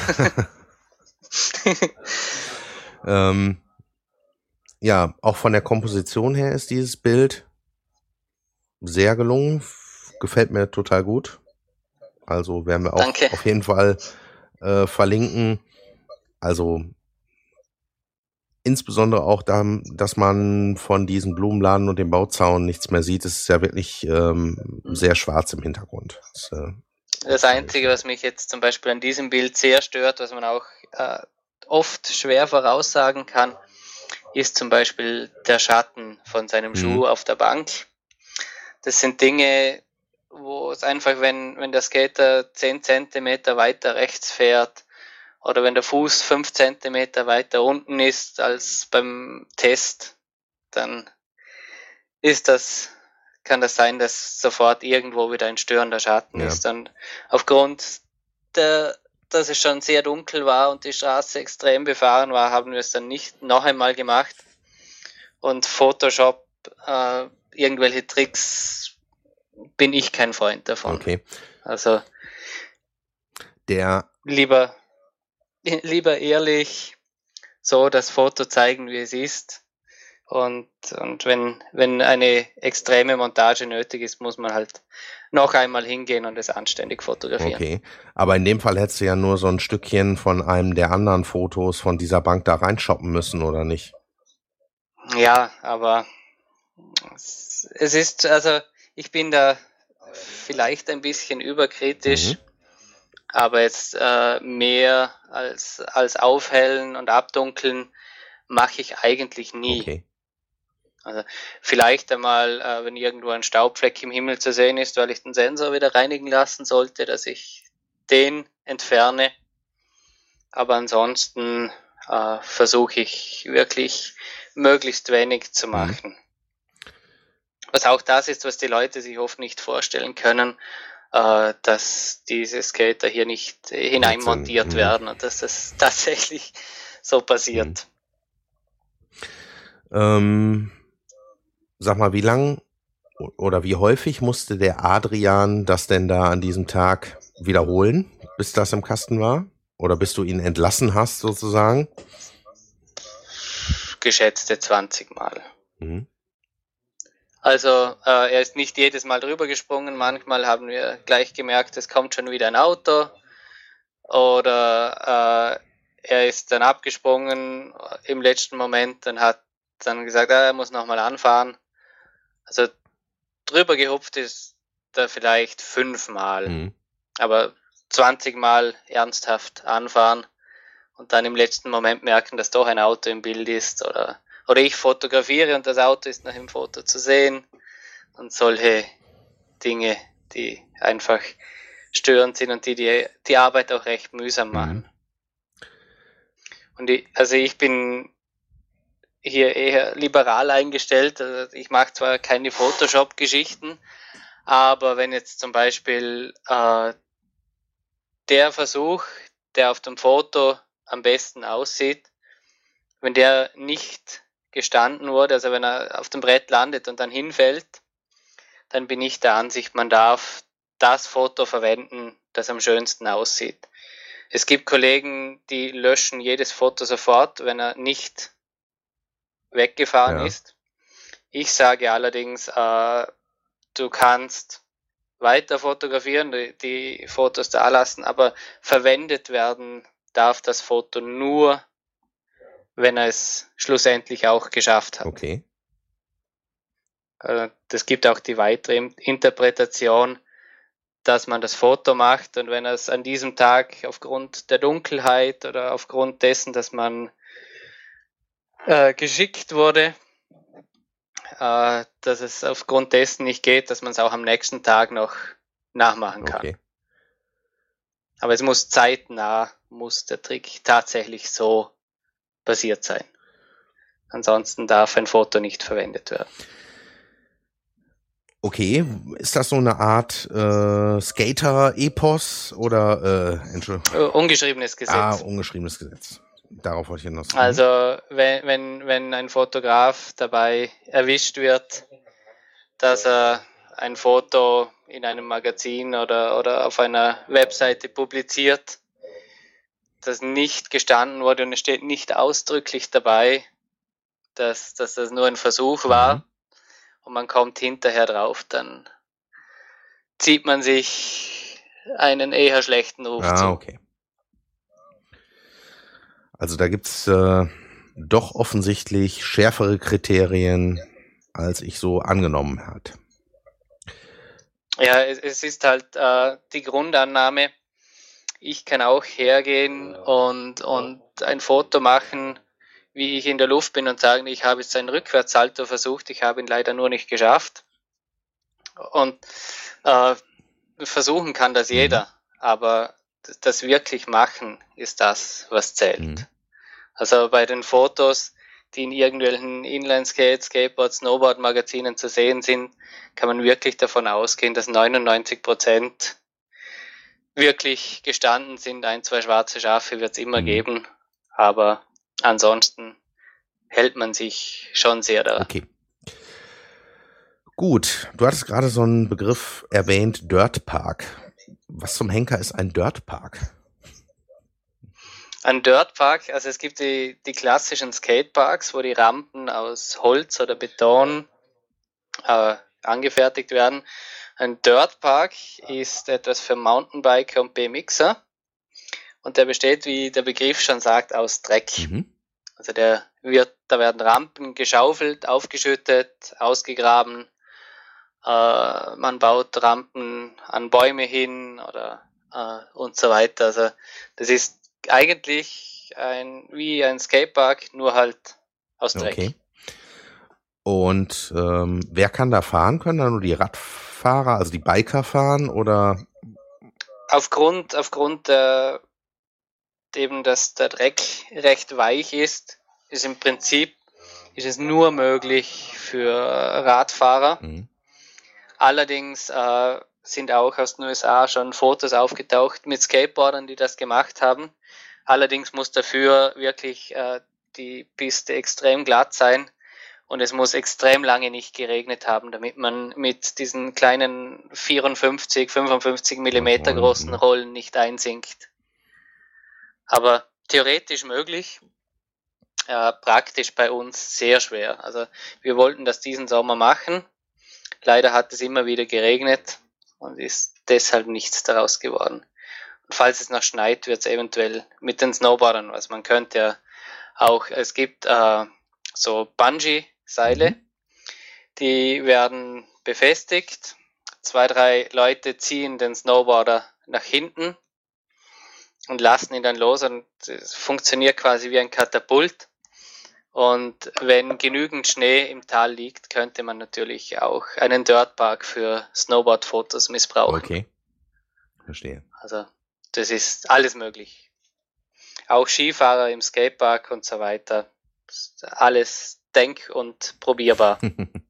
ähm, ja, auch von der Komposition her ist dieses Bild sehr gelungen, gefällt mir total gut. Also werden wir auch Danke. auf jeden Fall äh, verlinken. Also insbesondere auch, da, dass man von diesem Blumenladen und dem Bauzaun nichts mehr sieht. Es ist ja wirklich ähm, sehr schwarz im Hintergrund. Das, äh, das Einzige, was mich jetzt zum Beispiel an diesem Bild sehr stört, was man auch äh, oft schwer voraussagen kann, ist zum Beispiel der Schatten von seinem mhm. Schuh auf der Bank. Das sind Dinge, wo es einfach, wenn, wenn der Skater zehn Zentimeter weiter rechts fährt oder wenn der Fuß fünf Zentimeter weiter unten ist als beim Test, dann ist das, kann das sein, dass sofort irgendwo wieder ein störender Schatten ja. ist. Und aufgrund der, dass es schon sehr dunkel war und die Straße extrem befahren war, haben wir es dann nicht noch einmal gemacht. Und Photoshop, äh, irgendwelche Tricks, bin ich kein Freund davon. Okay. Also der lieber, lieber ehrlich so das Foto zeigen, wie es ist. Und, und wenn, wenn eine extreme Montage nötig ist, muss man halt noch einmal hingehen und es anständig fotografieren. Okay, aber in dem Fall hättest du ja nur so ein Stückchen von einem der anderen Fotos von dieser Bank da reinshoppen müssen, oder nicht? Ja, aber es ist, also ich bin da vielleicht ein bisschen überkritisch, mhm. aber jetzt äh, mehr als, als aufhellen und abdunkeln mache ich eigentlich nie. Okay. Also vielleicht einmal, äh, wenn irgendwo ein Staubfleck im Himmel zu sehen ist, weil ich den Sensor wieder reinigen lassen sollte, dass ich den entferne. Aber ansonsten äh, versuche ich wirklich möglichst wenig zu machen. Mhm. Was auch das ist, was die Leute sich oft nicht vorstellen können. äh, dass diese Skater hier nicht hineinmontiert Mhm. werden und dass das tatsächlich so passiert. Mhm. Ähm, sag mal, wie lang oder wie häufig musste der Adrian das denn da an diesem Tag wiederholen, bis das im Kasten war? Oder bis du ihn entlassen hast, sozusagen? Geschätzte zwanzig Mal. Mhm. Also äh, er ist nicht jedes Mal drüber gesprungen. Manchmal haben wir gleich gemerkt, es kommt schon wieder ein Auto. Oder äh, er ist dann abgesprungen im letzten Moment und hat dann gesagt, ah, er muss nochmal anfahren. Also drüber gehupft ist er vielleicht fünfmal. Mhm. Aber zwanzig Mal ernsthaft anfahren und dann im letzten Moment merken, dass doch ein Auto im Bild ist. Oder, oder ich fotografiere und das Auto ist noch im Foto zu sehen. Und solche Dinge, die einfach störend sind und die die, die Arbeit auch recht mühsam machen. Mhm. Und ich, also ich bin hier eher liberal eingestellt. Also ich mache zwar keine Photoshop-Geschichten, aber wenn jetzt zum Beispiel äh, der Versuch, der auf dem Foto am besten aussieht, wenn der nicht gestanden wurde, also wenn er auf dem Brett landet und dann hinfällt, dann bin ich der Ansicht, man darf das Foto verwenden, das am schönsten aussieht. Es gibt Kollegen, die löschen jedes Foto sofort, wenn er nicht weggefahren Ja. ist. Ich sage allerdings, äh, du kannst weiter fotografieren, die, die Fotos da lassen, aber verwendet werden darf das Foto nur, wenn er es schlussendlich auch geschafft hat. Okay. Äh, das gibt auch die weitere Interpretation, dass man das Foto macht und wenn es an diesem Tag aufgrund der Dunkelheit oder aufgrund dessen, dass man äh, geschickt wurde, äh, dass es aufgrund dessen nicht geht, dass man es auch am nächsten Tag noch nachmachen kann. Okay. Aber es muss zeitnah, muss der Trick tatsächlich so passiert sein. Ansonsten darf ein Foto nicht verwendet werden. Okay, ist das so eine Art äh, Skater-Epos oder äh, Entschuldigung? Äh, Ungeschriebenes Gesetz. Ah, ungeschriebenes Gesetz. Darauf wollte ich hinaus. Also wenn, wenn, wenn ein Fotograf dabei erwischt wird, dass er ein Foto in einem Magazin oder, oder auf einer Webseite publiziert, das nicht gestanden wurde und es steht nicht ausdrücklich dabei, dass, dass das nur ein Versuch war, Mhm. und man kommt hinterher drauf, dann zieht man sich einen eher schlechten Ruf Ah, zu. okay. Also da gibt's äh, doch offensichtlich schärfere Kriterien, als ich so angenommen hat. Ja, es, es ist halt äh, die Grundannahme, ich kann auch hergehen und, und ein Foto machen, wie ich in der Luft bin und sagen, ich habe jetzt einen Rückwärtssalto versucht, ich habe ihn leider nur nicht geschafft. Und äh, versuchen kann das jeder, mhm. aber das wirklich machen ist das, was zählt. Mhm. Also bei den Fotos, die in irgendwelchen Inline-Skate, Skateboard, Snowboard-Magazinen zu sehen sind, kann man wirklich davon ausgehen, dass neunundneunzig Prozent wirklich gestanden sind. Ein, zwei schwarze Schafe wird es immer mhm. geben, aber ansonsten hält man sich schon sehr da. Okay. Gut, du hattest gerade so einen Begriff erwähnt, Dirtpark. Was zum Henker ist ein Dirtpark? Ein Dirtpark, also es gibt die, die klassischen Skateparks, wo die Rampen aus Holz oder Beton äh, angefertigt werden. Ein Dirtpark ist etwas für Mountainbiker und B M Xer und der besteht, wie der Begriff schon sagt, aus Dreck. Mhm. Also der wird, da werden Rampen geschaufelt, aufgeschüttet, ausgegraben. Äh, man baut Rampen an Bäume hin oder äh, und so weiter. Also das ist eigentlich ein, wie ein Skatepark, nur halt aus Dreck. Okay. Und ähm, wer kann da fahren? Können da nur die Radfahrer, also die Biker fahren oder? Aufgrund, aufgrund der, eben, dass der Dreck recht weich ist, ist im Prinzip ist es nur möglich für Radfahrer. Mhm. Allerdings äh, sind auch aus den U S A schon Fotos aufgetaucht mit Skateboardern, die das gemacht haben. Allerdings muss dafür wirklich äh, die Piste extrem glatt sein und es muss extrem lange nicht geregnet haben, damit man mit diesen kleinen vierundfünfzig, fünfundfünfzig Millimeter großen Rollen nicht einsinkt. Aber theoretisch möglich, äh, praktisch bei uns sehr schwer. Also wir wollten das diesen Sommer machen. Leider hat es immer wieder geregnet und ist deshalb nichts daraus geworden. Und falls es noch schneit, wird es eventuell mit den Snowboardern, was man könnte ja auch, es gibt äh, so Bungee-Seile, mhm. die werden befestigt. Zwei, drei Leute ziehen den Snowboarder nach hinten und lassen ihn dann los und es funktioniert quasi wie ein Katapult. Und wenn genügend Schnee im Tal liegt, könnte man natürlich auch einen Dirtpark für Snowboard-Fotos missbrauchen. Okay, verstehe. Also das ist alles möglich. Auch Skifahrer im Skatepark und so weiter. Alles denk- und probierbar.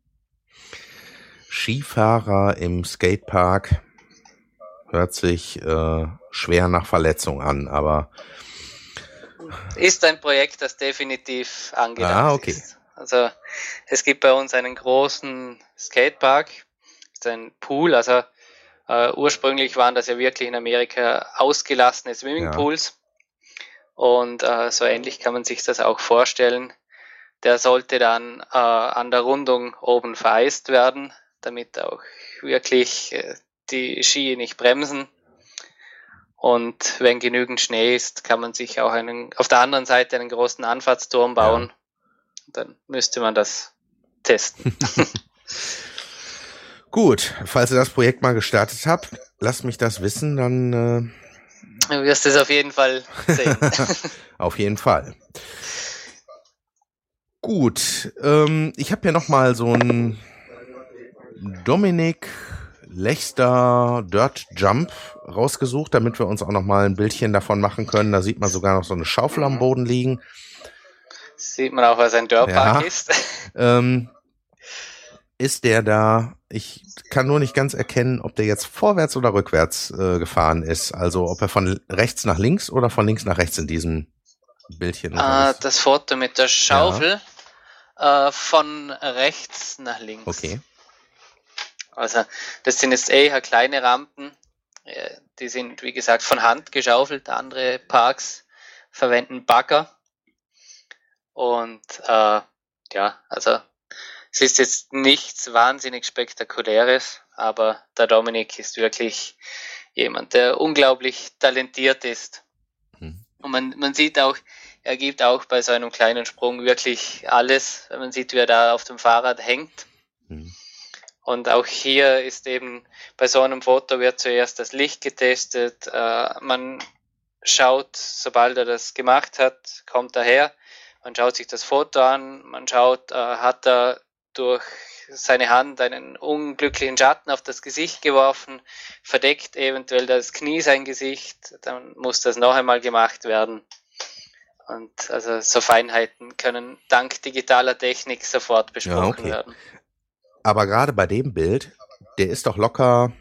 Skifahrer im Skatepark hört sich äh, schwer nach Verletzung an, aber ist ein Projekt, das definitiv angedacht ah, okay. ist. Also es gibt bei uns einen großen Skatepark, ist ein Pool, also äh, ursprünglich waren das ja wirklich in Amerika ausgelassene Swimmingpools ja. und äh, so ähnlich kann man sich das auch vorstellen. Der sollte dann äh, an der Rundung oben vereist werden, damit auch wirklich äh, die Ski nicht bremsen. Und wenn genügend Schnee ist, kann man sich auch einen, auf der anderen Seite einen großen Anfahrtsturm bauen. Ja. Dann müsste man das testen. Gut, falls ihr das Projekt mal gestartet habt, lasst mich das wissen, dann äh du wirst es auf jeden Fall sehen. Auf jeden Fall. Gut, ähm, ich habe ja noch mal so ein Dominik Lechster Dirt Jump rausgesucht, damit wir uns auch noch mal ein Bildchen davon machen können. Da sieht man sogar noch so eine Schaufel am Boden liegen. Sieht man auch, was ein Dirtpark ja. ist. Ähm, ist der da, ich kann nur nicht ganz erkennen, ob der jetzt vorwärts oder rückwärts äh, gefahren ist. Also ob er von rechts nach links oder von links nach rechts in diesem Bildchen ah, ist. Das Foto mit der Schaufel ja. äh, von rechts nach links. Okay. Also das sind jetzt eher kleine Rampen, die sind wie gesagt von Hand geschaufelt, andere Parks verwenden Bagger und äh, ja, also es ist jetzt nichts wahnsinnig Spektakuläres, aber der Dominik ist wirklich jemand, der unglaublich talentiert ist hm. und man, man sieht auch, er gibt auch bei so einem kleinen Sprung wirklich alles, wenn man sieht, wie er da auf dem Fahrrad hängt. Hm. Und auch hier ist eben, bei so einem Foto wird zuerst das Licht getestet. Äh, man schaut, sobald er das gemacht hat, kommt er her. Man schaut sich das Foto an. Man schaut, äh, hat er durch seine Hand einen unglücklichen Schatten auf das Gesicht geworfen, verdeckt eventuell das Knie sein Gesicht. Dann muss das noch einmal gemacht werden. Und also so Feinheiten können dank digitaler Technik sofort besprochen ja, okay. werden. Aber gerade bei dem Bild, der ist doch locker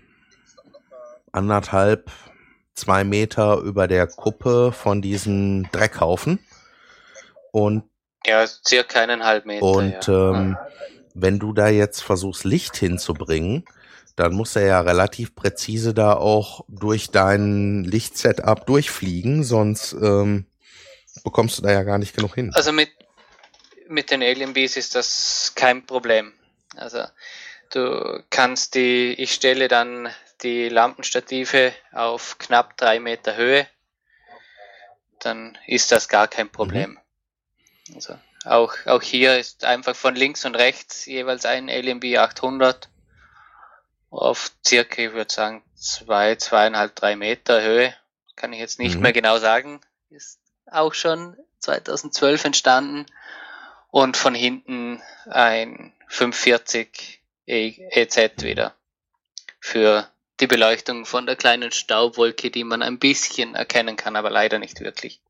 anderthalb, zwei Meter über der Kuppe von diesem Dreckhaufen. Und ja, circa eineinhalb Meter. Und ja. ähm, ja. wenn du da jetzt versuchst, Licht hinzubringen, dann muss er ja relativ präzise da auch durch dein Lichtsetup durchfliegen, sonst ähm, bekommst du da ja gar nicht genug hin. Also mit, mit den Alien Bees ist das kein Problem. Also du kannst die, ich stelle dann die Lampenstative auf knapp drei Meter Höhe, dann ist das gar kein Problem. Mhm. Also auch, auch hier ist einfach von links und rechts jeweils ein Alien Bee achthundert auf circa, ich würde sagen, zwei, zweieinhalb, drei Meter Höhe. Kann ich jetzt nicht mhm. mehr genau sagen. Ist auch schon zweitausendzwölf entstanden. Und von hinten ein fünfhundertvierzig E Z wieder für die Beleuchtung von der kleinen Staubwolke, die man ein bisschen erkennen kann, aber leider nicht wirklich.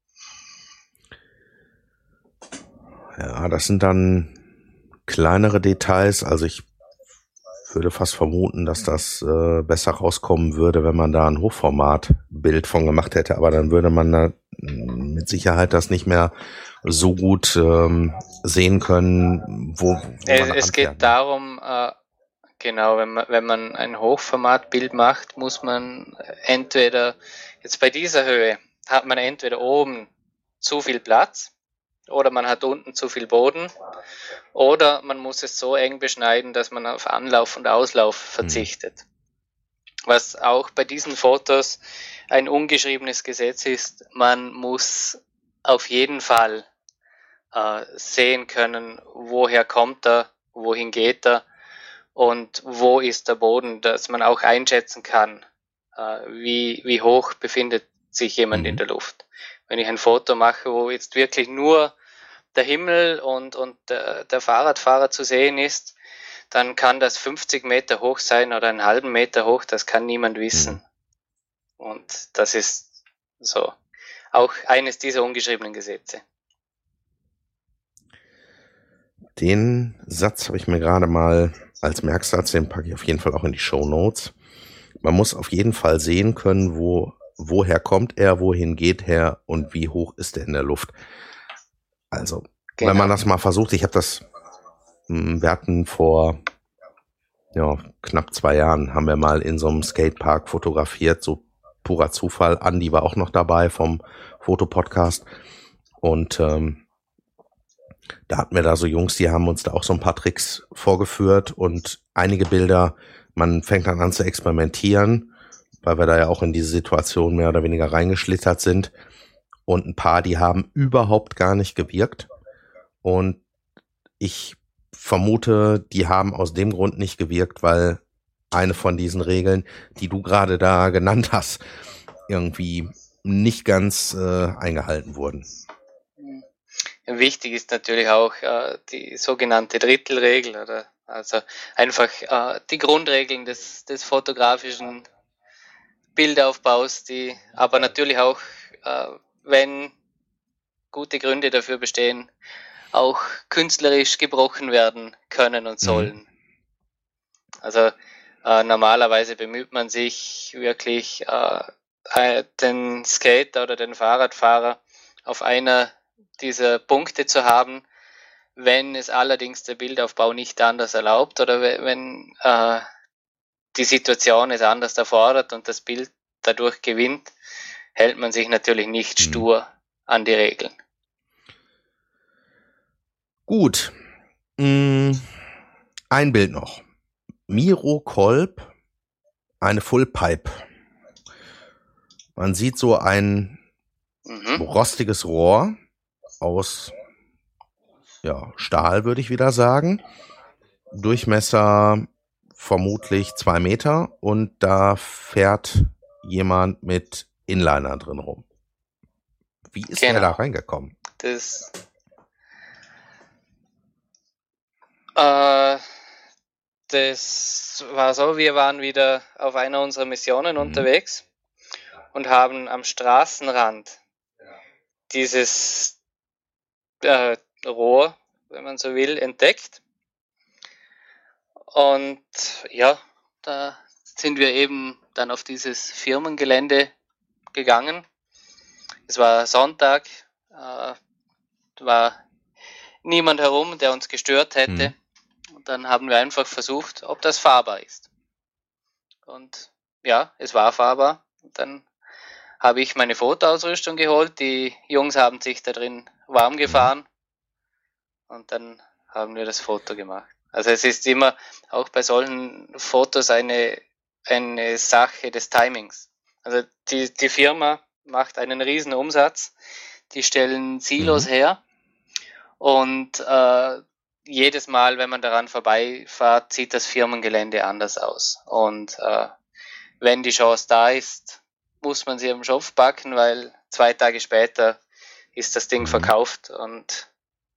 Ja, das sind dann kleinere Details. Also ich würde fast vermuten, dass das äh, besser rauskommen würde, wenn man da ein Hochformatbild von gemacht hätte, aber dann würde man da mit Sicherheit das nicht mehr so gut ähm, sehen können, wo, wo es, man es geht darum, äh, genau, wenn man, wenn man ein Hochformatbild macht, muss man entweder, jetzt bei dieser Höhe, hat man entweder oben zu viel Platz oder man hat unten zu viel Boden oder man muss es so eng beschneiden, dass man auf Anlauf und Auslauf verzichtet. Mhm. Was auch bei diesen Fotos ein ungeschriebenes Gesetz ist, man muss auf jeden Fall äh, sehen können, woher kommt er, wohin geht er und wo ist der Boden, dass man auch einschätzen kann, äh, wie, wie hoch befindet sich jemand mhm. in der Luft. Wenn ich ein Foto mache, wo jetzt wirklich nur der Himmel und, und der, der Fahrradfahrer zu sehen ist, dann kann das fünfzig Meter hoch sein oder einen halben Meter hoch, das kann niemand wissen. Mhm. Und das ist so auch eines dieser ungeschriebenen Gesetze. Den Satz habe ich mir gerade mal als Merksatz, den packe ich auf jeden Fall auch in die Shownotes. Man muss auf jeden Fall sehen können, wo, woher kommt er, wohin geht er und wie hoch ist er in der Luft. Also, genau. Wenn man das mal versucht, ich habe das, wir hatten vor ja, knapp zwei Jahren, haben wir mal in so einem Skatepark fotografiert, so purer Zufall. Andi war auch noch dabei vom Fotopodcast und ähm, da hatten wir da so Jungs, die haben uns da auch so ein paar Tricks vorgeführt und einige Bilder, man fängt dann an zu experimentieren, weil wir da ja auch in diese Situation mehr oder weniger reingeschlittert sind. Und ein paar, die haben überhaupt gar nicht gewirkt. Und ich vermute, die haben aus dem Grund nicht gewirkt, weil eine von diesen Regeln, die du gerade da genannt hast, irgendwie nicht ganz äh, eingehalten wurden. Wichtig ist natürlich auch äh, die sogenannte Drittelregel, oder also einfach äh, die Grundregeln des, des fotografischen Bildaufbaus, die aber natürlich auch, äh, wenn gute Gründe dafür bestehen, auch künstlerisch gebrochen werden können und sollen. Mhm. Also äh, normalerweise bemüht man sich wirklich, äh, den Skater oder den Fahrradfahrer auf einer dieser Punkte zu haben, wenn es allerdings der Bildaufbau nicht anders erlaubt oder wenn äh, die Situation es anders erfordert und das Bild dadurch gewinnt, hält man sich natürlich nicht stur an die Regeln. Gut. Ein Bild noch. Miro Kolb, eine Fullpipe. Man sieht so ein mhm. rostiges Rohr aus ja, Stahl, würde ich wieder sagen. Durchmesser vermutlich zwei Meter und da fährt jemand mit Inliner drin rum. Wie ist genau. der da reingekommen? Das, äh, das war so, wir waren wieder auf einer unserer Missionen mhm. unterwegs und haben am Straßenrand dieses äh, Rohr, wenn man so will, entdeckt. Und ja, da sind wir eben dann auf dieses Firmengelände gegangen. Es war Sonntag, äh, war niemand herum, der uns gestört hätte. Mhm. Und dann haben wir einfach versucht, ob das fahrbar ist. Und ja, es war fahrbar. Und dann habe ich meine Fotoausrüstung geholt. Die Jungs haben sich da drin warm gefahren. Und dann haben wir das Foto gemacht. Also es ist immer auch bei solchen Fotos eine, eine Sache des Timings. Also die, die Firma macht einen riesen Umsatz. Die stellen Silos mhm. her. Und äh, jedes Mal, wenn man daran vorbeifährt, sieht das Firmengelände anders aus. Und äh, wenn die Chance da ist, muss man sie am Schopf packen, weil zwei Tage später ist das Ding mhm. verkauft und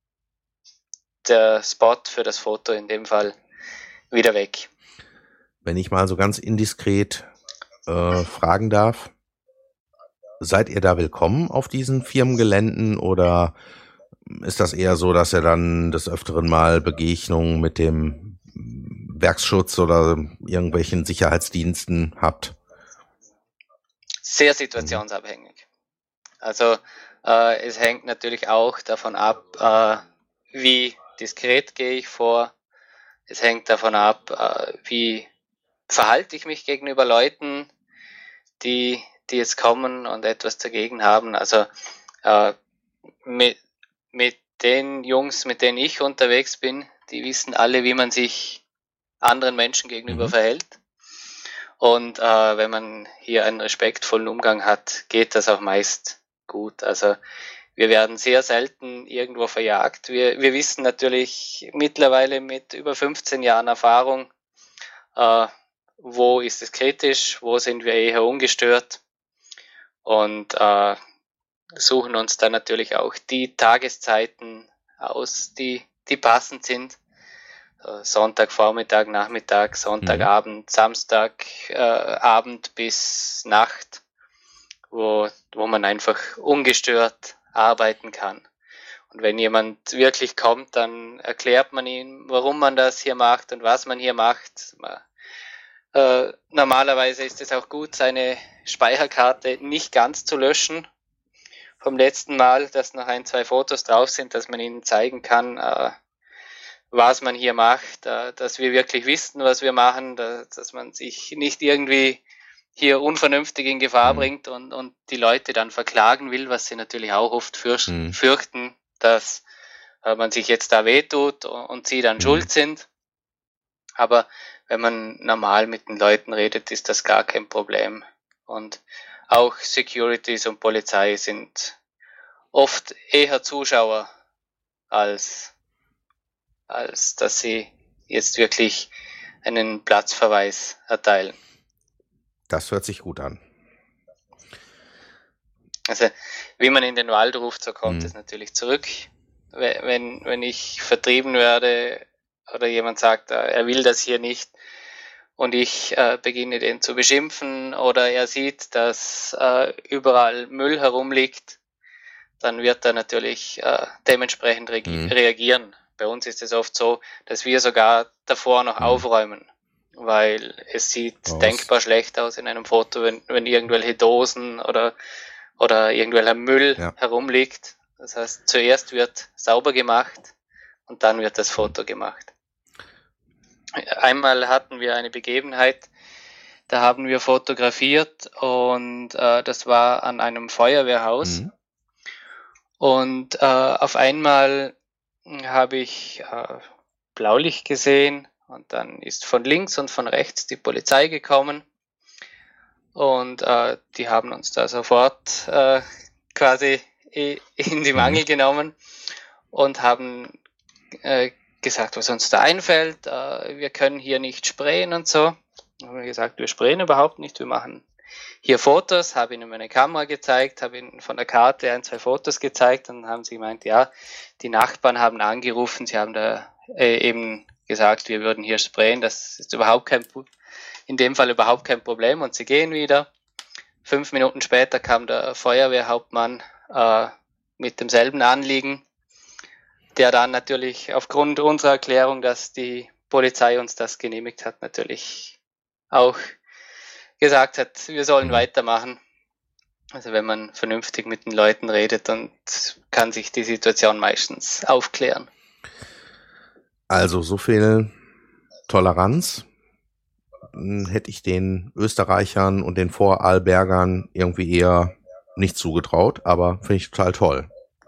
der Spot für das Foto in dem Fall wieder weg. Wenn ich mal so ganz indiskret äh, fragen darf, seid ihr da willkommen auf diesen Firmengeländen oder ist das eher so, dass ihr dann des Öfteren mal Begegnungen mit dem Werksschutz oder irgendwelchen Sicherheitsdiensten habt? Sehr situationsabhängig. Also äh, es hängt natürlich auch davon ab, äh, wie diskret gehe ich vor. Es hängt davon ab, äh, wie verhalte ich mich gegenüber Leuten, die, die jetzt kommen und etwas dagegen haben. Also äh, mit, mit den Jungs, mit denen ich unterwegs bin, die wissen alle, wie man sich anderen Menschen gegenüber mhm. verhält. Und äh, wenn man hier einen respektvollen Umgang hat, geht das auch meist gut. Also wir werden sehr selten irgendwo verjagt. Wir, wir wissen natürlich mittlerweile mit über fünfzehn Jahren Erfahrung, äh, wo ist es kritisch, wo sind wir eher ungestört und äh, suchen uns dann natürlich auch die Tageszeiten aus, die, die passend sind. Sonntagvormittag, Nachmittag, Sonntagabend, mhm. Samstagabend äh, bis Nacht, wo, wo man einfach ungestört arbeiten kann. Und wenn jemand wirklich kommt, dann erklärt man ihm, warum man das hier macht und was man hier macht. Äh, normalerweise ist es auch gut, seine Speicherkarte nicht ganz zu löschen vom letzten Mal, dass noch ein, zwei Fotos drauf sind, dass man ihnen zeigen kann, äh, was man hier macht, äh, dass wir wirklich wissen, was wir machen, dass, dass man sich nicht irgendwie hier unvernünftig in Gefahr mhm. bringt und, und die Leute dann verklagen will, was sie natürlich auch oft fürcht, mhm. fürchten, dass äh, man sich jetzt da wehtut und, und sie dann mhm. schuld sind. Aber wenn man normal mit den Leuten redet, ist das gar kein Problem. Und auch Securities und Polizei sind oft eher Zuschauer, als, als dass sie jetzt wirklich einen Platzverweis erteilen. Das hört sich gut an. Also wie man in den Wald ruft, so kommt mhm. es natürlich zurück. Wenn, wenn ich vertrieben werde oder jemand sagt, er will das hier nicht und ich äh, beginne den zu beschimpfen oder er sieht, dass äh, überall Müll herumliegt, dann wird er natürlich äh, dementsprechend re- mhm. reagieren. Bei uns ist es oft so, dass wir sogar davor noch mhm. aufräumen, weil es sieht aus. denkbar schlecht aus in einem Foto, wenn, wenn irgendwelche Dosen oder, oder irgendwelcher Müll ja. herumliegt. Das heißt, zuerst wird sauber gemacht und dann wird das Foto gemacht. Einmal hatten wir eine Begebenheit, da haben wir fotografiert und äh, das war an einem Feuerwehrhaus. Mhm. Und äh, auf einmal habe ich äh, Blaulicht gesehen und dann ist von links und von rechts die Polizei gekommen und äh, die haben uns da sofort äh, quasi in die Mangel genommen und haben äh, gesagt, was uns da einfällt, äh, wir können hier nicht sprayen und so. Dann haben wir gesagt, wir sprayen überhaupt nicht, wir machen hier Fotos, habe ihnen meine Kamera gezeigt, habe ihnen von der Karte ein, zwei Fotos gezeigt und dann haben sie gemeint, ja, die Nachbarn haben angerufen, sie haben da äh, eben gesagt, wir würden hier sprayen, das ist überhaupt kein, in dem Fall überhaupt kein Problem und sie gehen wieder. Fünf Minuten später kam der Feuerwehrhauptmann äh, mit demselben Anliegen, der dann natürlich aufgrund unserer Erklärung, dass die Polizei uns das genehmigt hat, natürlich auch gesagt hat, wir sollen mhm. weitermachen. Also wenn man vernünftig mit den Leuten redet, dann kann sich die Situation meistens aufklären. Also so viel Toleranz hätte ich den Österreichern und den Vorarlbergern irgendwie eher nicht zugetraut, aber finde ich total toll.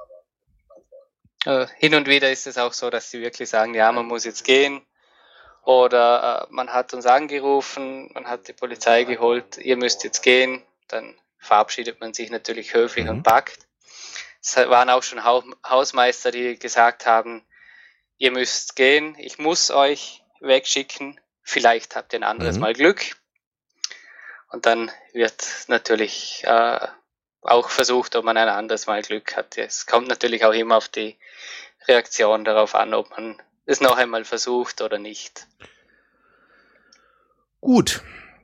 Äh, hin und wieder ist es auch so, dass sie wirklich sagen, ja, man muss jetzt gehen. Oder äh, man hat uns angerufen, man hat die Polizei geholt, ihr müsst jetzt gehen. Dann verabschiedet man sich natürlich höflich mhm. und packt. Es waren auch schon ha- Hausmeister, die gesagt haben, ihr müsst gehen, ich muss euch wegschicken, vielleicht habt ihr ein anderes mhm. Mal Glück. Und dann wird natürlich äh, auch versucht, ob man ein anderes Mal Glück hat. Es kommt natürlich auch immer auf die Reaktion darauf an, ob man es noch einmal versucht oder nicht. Gut.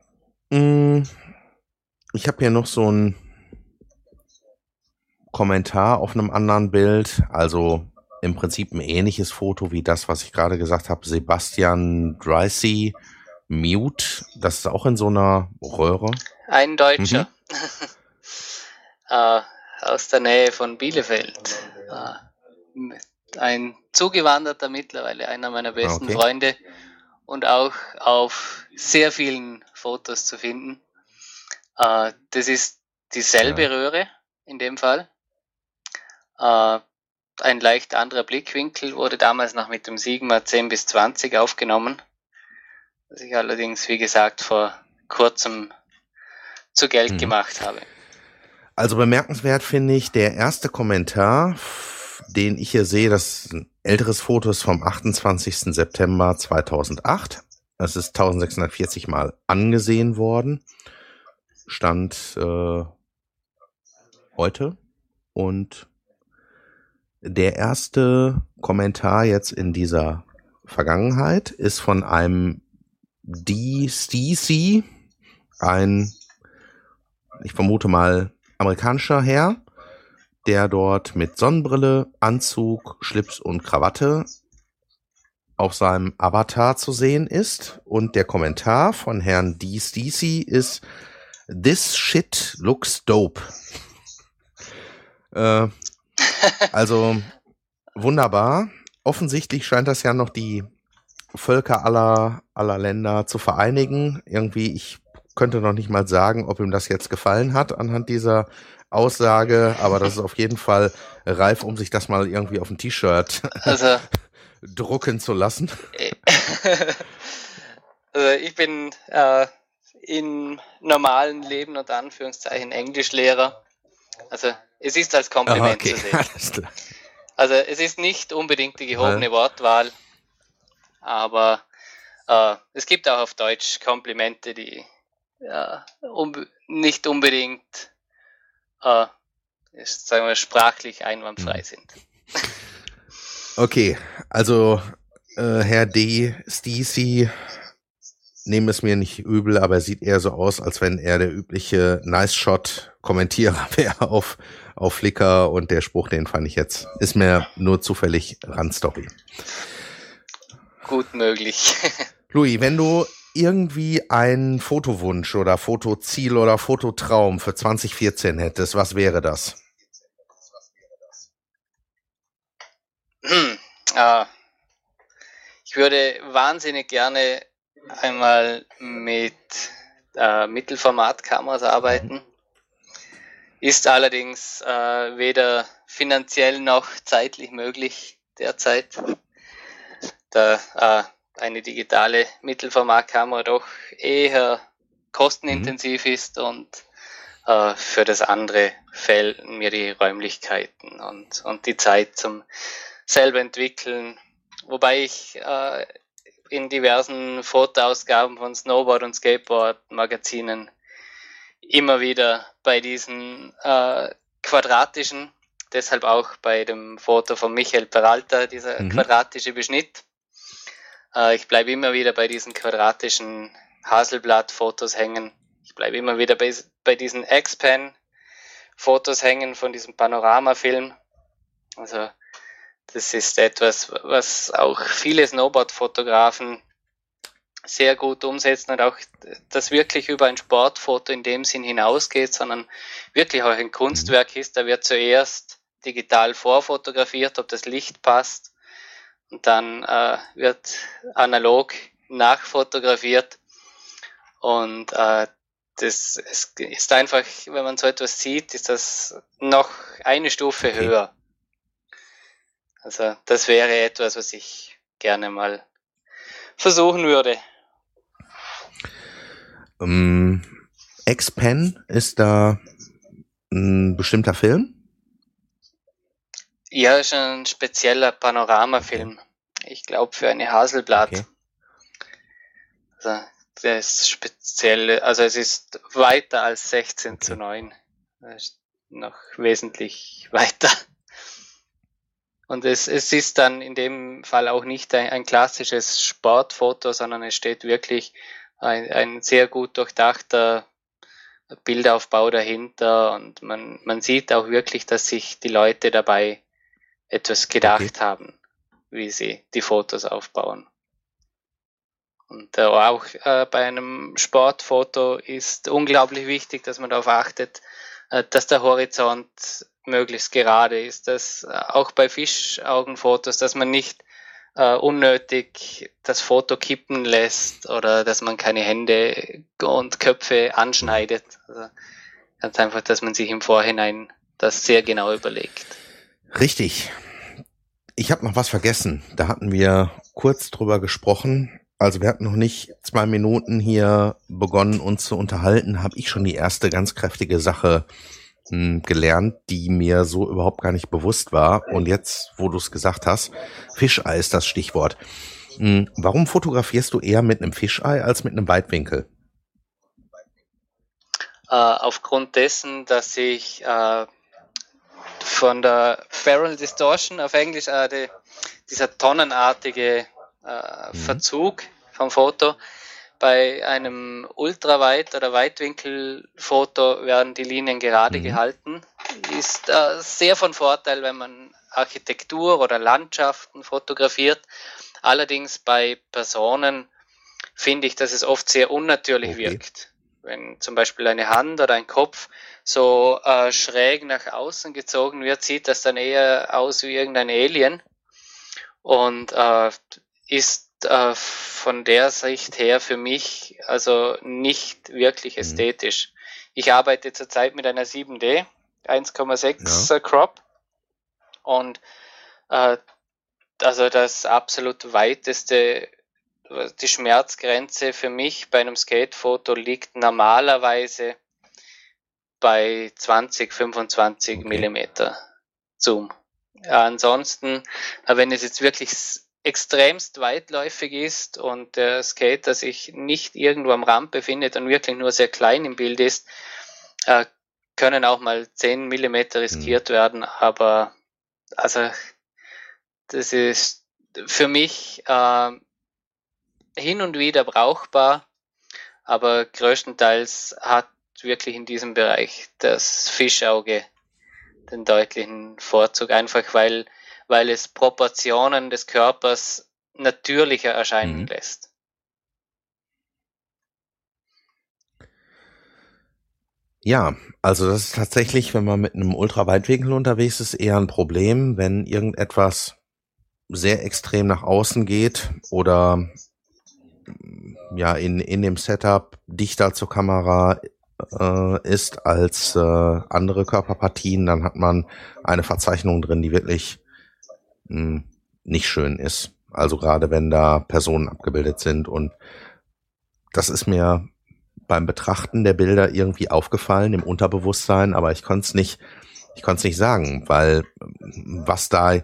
Ich habe hier noch so einen Kommentar auf einem anderen Bild. Also im Prinzip ein ähnliches Foto wie das, was ich gerade gesagt habe, Sebastian Dreissy, Mute, das ist auch in so einer Röhre. Ein Deutscher. Mhm. äh, aus der Nähe von Bielefeld. Äh, ein Zugewanderter mittlerweile, einer meiner besten okay. Freunde und auch auf sehr vielen Fotos zu finden. Äh, das ist dieselbe ja. Röhre in dem Fall. Äh, ein leicht anderer Blickwinkel, wurde damals noch mit dem Sigma zehn bis zwanzig aufgenommen, was ich allerdings, wie gesagt, vor kurzem zu Geld hm. gemacht habe. Also bemerkenswert finde ich der erste Kommentar, den ich hier sehe, das ist ein älteres Foto, ist vom achtundzwanzigsten September zweitausendacht. Das ist eintausendsechshundertvierzig Mal angesehen worden. Stand äh, heute. Und der erste Kommentar jetzt in dieser Vergangenheit ist von einem D. Stacey, ein, ich vermute mal, amerikanischer Herr, der dort mit Sonnenbrille, Anzug, Schlips und Krawatte auf seinem Avatar zu sehen ist. Und der Kommentar von Herrn D. Stacey ist: "This shit looks dope." äh, also wunderbar. Offensichtlich scheint das ja noch die Völker aller, aller Länder zu vereinigen. Irgendwie, ich könnte noch nicht mal sagen, ob ihm das jetzt gefallen hat anhand dieser Aussage, aber das ist auf jeden Fall reif, um sich das mal irgendwie auf ein T-Shirt also, drucken zu lassen. Also ich bin äh, im normalen Leben unter Anführungszeichen Englischlehrer. Also es ist als Kompliment okay. zu sehen. Alles klar. Also es ist nicht unbedingt die gehobene ja. Wortwahl, aber äh, es gibt auch auf Deutsch Komplimente, die ja, um, nicht unbedingt äh, ist, sagen wir, sprachlich einwandfrei sind. Okay, also äh, Herr D. Stacey, nehme es mir nicht übel, aber er sieht eher so aus, als wenn er der übliche Nice-Shot-Kommentierer wäre auf, auf Flickr, und der Spruch, den fand ich jetzt, ist mir nur zufällig Randstory. Gut möglich. Louis, wenn du irgendwie einen Fotowunsch oder Fotoziel oder Fototraum für zwanzig vierzehn hättest, was wäre das? Hm, ah, ich würde wahnsinnig gerne einmal mit äh, Mittelformatkameras arbeiten. Mhm. Ist allerdings äh, weder finanziell noch zeitlich möglich derzeit, da äh, eine digitale Mittelformatkamera doch eher kostenintensiv mhm. ist, und äh, für das andere fehlen mir die Räumlichkeiten und, und die Zeit zum selber entwickeln. Wobei ich äh, in diversen Fotoausgaben von Snowboard- und Skateboard-Magazinen immer wieder bei diesen äh, quadratischen, deshalb auch bei dem Foto von Michael Peralta, dieser mhm. quadratische Beschnitt. Äh, ich bleibe immer wieder bei diesen quadratischen Hasselblatt-Fotos hängen. Ich bleibe immer wieder bei, bei diesen X-Pan-Fotos hängen von diesem Panoramafilm. Also das ist etwas, was auch viele Snowboard-Fotografen sehr gut umsetzen, und auch das wirklich über ein Sportfoto in dem Sinn hinausgeht, sondern wirklich auch ein Kunstwerk ist. Da wird zuerst digital vorfotografiert, ob das Licht passt, und dann äh, wird analog nachfotografiert, und äh, das es ist einfach, wenn man so etwas sieht, ist das noch eine Stufe okay. höher. Also das wäre etwas, was ich gerne mal versuchen würde. Um, X-Pen, ist da ein bestimmter Film? Ja, ist ein spezieller Panoramafilm. Okay. Ich glaube für eine Hasselblatt. Okay. Also das ist speziell, also es ist weiter als sechzehn okay. zu neun. Das ist noch wesentlich weiter. Und es, es ist dann in dem Fall auch nicht ein, ein klassisches Sportfoto, sondern es steht wirklich ein, ein sehr gut durchdachter Bildaufbau dahinter, und man, man sieht auch wirklich, dass sich die Leute dabei etwas gedacht Okay. haben, wie sie die Fotos aufbauen. Und äh, auch äh, bei einem Sportfoto ist unglaublich wichtig, dass man darauf achtet, äh, dass der Horizont möglichst gerade ist, dass äh, auch bei Fischaugenfotos, dass man nicht äh, unnötig das Foto kippen lässt oder dass man keine Hände und Köpfe anschneidet. Also ganz einfach, dass man sich im Vorhinein das sehr genau überlegt. Richtig. Ich habe noch was vergessen. Da hatten wir kurz drüber gesprochen. Also wir hatten noch nicht zwei Minuten hier begonnen, uns zu unterhalten, habe ich schon die erste ganz kräftige Sache mh, gelernt, die mir so überhaupt gar nicht bewusst war. Und jetzt, wo du es gesagt hast, Fischei ist das Stichwort. Mh, warum fotografierst du eher mit einem Fischei als mit einem Weitwinkel? Äh, aufgrund dessen, dass ich äh, von der Feral Distortion auf Englisch, äh, die, dieser tonnenartige äh, mhm. Verzug vom Foto, bei einem Ultraweit- oder Weitwinkelfoto werden die Linien gerade mhm. gehalten. Ist äh, sehr von Vorteil, wenn man Architektur oder Landschaften fotografiert. Allerdings bei Personen finde ich, dass es oft sehr unnatürlich okay. wirkt. Wenn zum Beispiel eine Hand oder ein Kopf so äh, schräg nach außen gezogen wird, sieht das dann eher aus wie irgendein Alien und äh, ist äh, von der Sicht her für mich also nicht wirklich ästhetisch. Mhm. Ich arbeite zurzeit mit einer sieben D eins Komma sechs ja. Crop und äh, also das absolut weiteste, die Schmerzgrenze für mich bei einem Skatefoto liegt normalerweise bei zwanzig, fünfundzwanzig okay. Millimeter Zoom. Ja, ansonsten, wenn es jetzt wirklich extremst weitläufig ist und der Skater sich nicht irgendwo am Rand befindet und wirklich nur sehr klein im Bild ist, äh, können auch mal zehn Millimeter riskiert mhm. werden, aber also das ist für mich äh, hin und wieder brauchbar, aber größtenteils hat wirklich in diesem Bereich das Fischauge den deutlichen Vorzug, einfach weil, weil es Proportionen des Körpers natürlicher erscheinen mhm. lässt. Ja, also das ist tatsächlich, wenn man mit einem Ultraweitwinkel unterwegs ist, eher ein Problem, wenn irgendetwas sehr extrem nach außen geht oder ja in in dem Setup dichter zur Kamera äh, ist als äh, andere Körperpartien, dann hat man eine Verzeichnung drin, die wirklich mh, nicht schön ist. Also gerade wenn da Personen abgebildet sind, und das ist mir beim Betrachten der Bilder irgendwie aufgefallen im Unterbewusstsein, aber ich konnte es nicht, ich konnte es nicht sagen, weil was da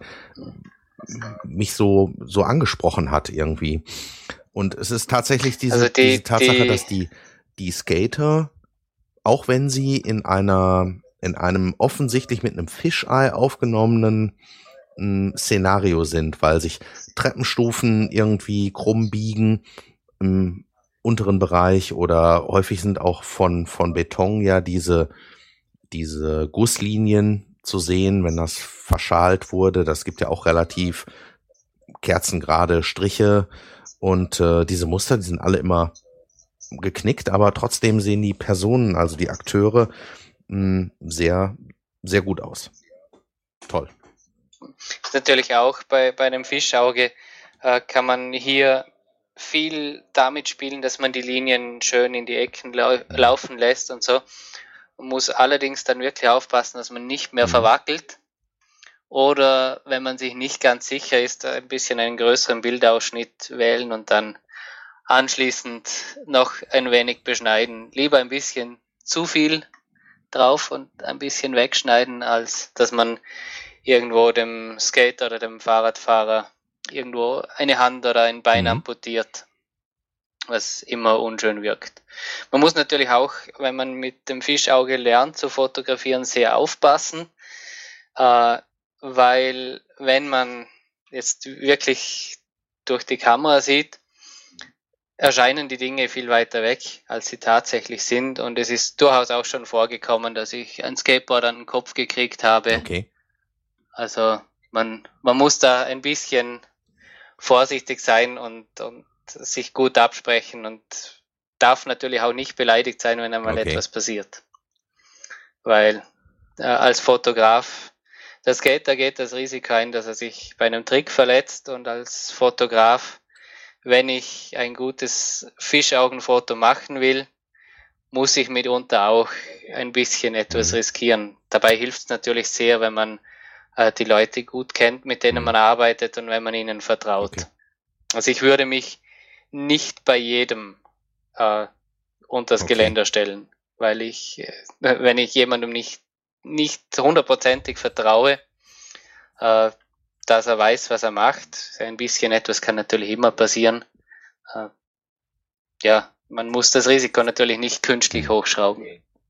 mich so so angesprochen hat irgendwie. Und es ist tatsächlich diese, also die, diese Tatsache, die, dass die die Skater, auch wenn sie in einer in einem offensichtlich mit einem Fischei aufgenommenen mh, Szenario sind, weil sich Treppenstufen irgendwie krumm biegen im unteren Bereich, oder häufig sind auch von von Beton ja diese diese Gusslinien zu sehen, wenn das verschalt wurde. Das gibt ja auch relativ kerzengerade Striche, und äh, diese Muster, die sind alle immer geknickt, aber trotzdem sehen die Personen, also die Akteure, mh, sehr, sehr gut aus. Toll. Ist natürlich auch bei, bei einem Fischauge äh, kann man hier viel damit spielen, dass man die Linien schön in die Ecken lau- laufen lässt und so. Man muss allerdings dann wirklich aufpassen, dass man nicht mehr mhm. verwackelt. Oder wenn man sich nicht ganz sicher ist, ein bisschen einen größeren Bildausschnitt wählen und dann anschließend noch ein wenig beschneiden. Lieber ein bisschen zu viel drauf und ein bisschen wegschneiden, als dass man irgendwo dem Skater oder dem Fahrradfahrer irgendwo eine Hand oder ein Bein mhm. amputiert, was immer unschön wirkt. Man muss natürlich auch, wenn man mit dem Fischauge lernt zu fotografieren, sehr aufpassen, äh, weil wenn man jetzt wirklich durch die Kamera sieht, erscheinen die Dinge viel weiter weg, als sie tatsächlich sind, und es ist durchaus auch schon vorgekommen, dass ich ein Skateboard an den Kopf gekriegt habe. Okay. Also man, man muss da ein bisschen vorsichtig sein und, und sich gut absprechen und darf natürlich auch nicht beleidigt sein, wenn einmal okay. etwas passiert. Weil äh, als Fotograf, der Skater geht das Risiko ein, dass er sich bei einem Trick verletzt, und als Fotograf, wenn ich ein gutes Fischaugenfoto machen will, muss ich mitunter auch ein bisschen etwas mhm. riskieren. Dabei hilft es natürlich sehr, wenn man äh, die Leute gut kennt, mit denen mhm. man arbeitet, und wenn man ihnen vertraut. Okay. Also ich würde mich nicht bei jedem äh, unter das okay. Geländer stellen, weil ich, äh, wenn ich jemandem nicht nicht hundertprozentig vertraue, äh, dass er weiß, was er macht. Ein bisschen etwas kann natürlich immer passieren. Äh, ja, man muss das Risiko natürlich nicht künstlich hochschrauben.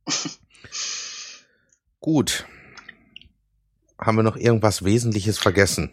Gut. Haben wir noch irgendwas Wesentliches vergessen?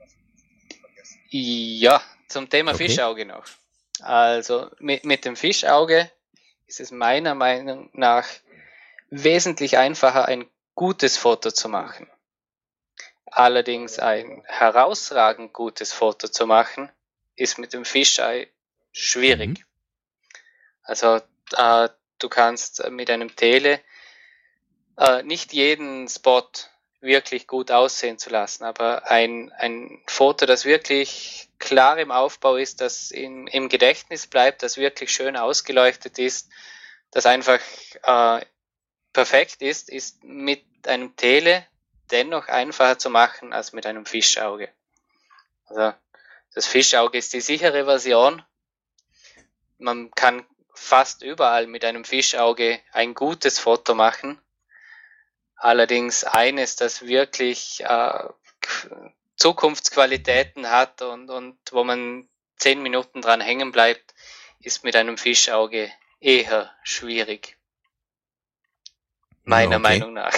Ja, zum Thema okay. Fischauge noch. Also mit, mit dem Fischauge ist es meiner Meinung nach wesentlich einfacher, ein gutes Foto zu machen. Allerdings ein herausragend gutes Foto zu machen, ist mit dem Fisheye schwierig. Mhm. Also äh, du kannst mit einem Tele äh, nicht jeden Spot wirklich gut aussehen zu lassen, aber ein, ein Foto, das wirklich klar im Aufbau ist, das in, im Gedächtnis bleibt, das wirklich schön ausgeleuchtet ist, das einfach äh, perfekt ist, ist mit einem Tele dennoch einfacher zu machen als mit einem Fischauge. Also das Fischauge ist die sichere Version. Man kann fast überall mit einem Fischauge ein gutes Foto machen. Allerdings eines, das wirklich äh, Zukunftsqualitäten hat und, und wo man zehn Minuten dran hängen bleibt, ist mit einem Fischauge eher schwierig. Meiner okay. Meinung nach.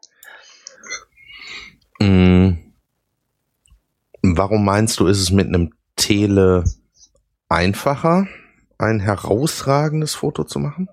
mm. Warum meinst du, ist es mit einem Tele einfacher, ein herausragendes Foto zu machen?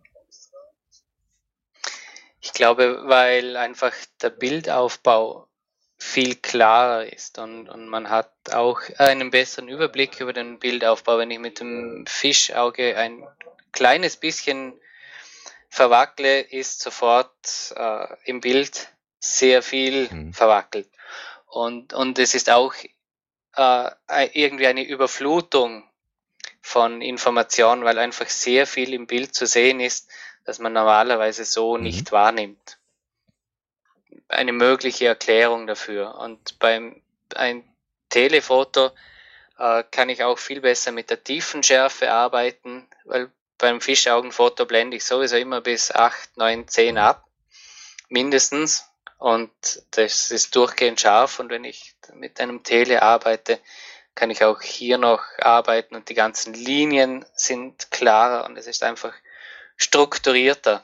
Ich glaube, weil einfach der Bildaufbau viel klarer ist und, und man hat auch einen besseren Überblick über den Bildaufbau. Wenn ich mit dem Fischauge ein kleines bisschen verwackle, ist sofort äh, im Bild sehr viel mhm. verwackelt. Und, und es ist auch äh, irgendwie eine Überflutung von Informationen, weil einfach sehr viel im Bild zu sehen ist, das man normalerweise so mhm. nicht wahrnimmt. Eine mögliche Erklärung dafür. Und beim ein Telefoto äh, kann ich auch viel besser mit der Tiefenschärfe arbeiten, weil beim Fischaugenfoto blende ich sowieso immer bis acht, neun, zehn ab, mindestens. Und das ist durchgehend scharf. Und wenn ich mit einem Tele arbeite, kann ich auch hier noch arbeiten und die ganzen Linien sind klarer und es ist einfach strukturierter.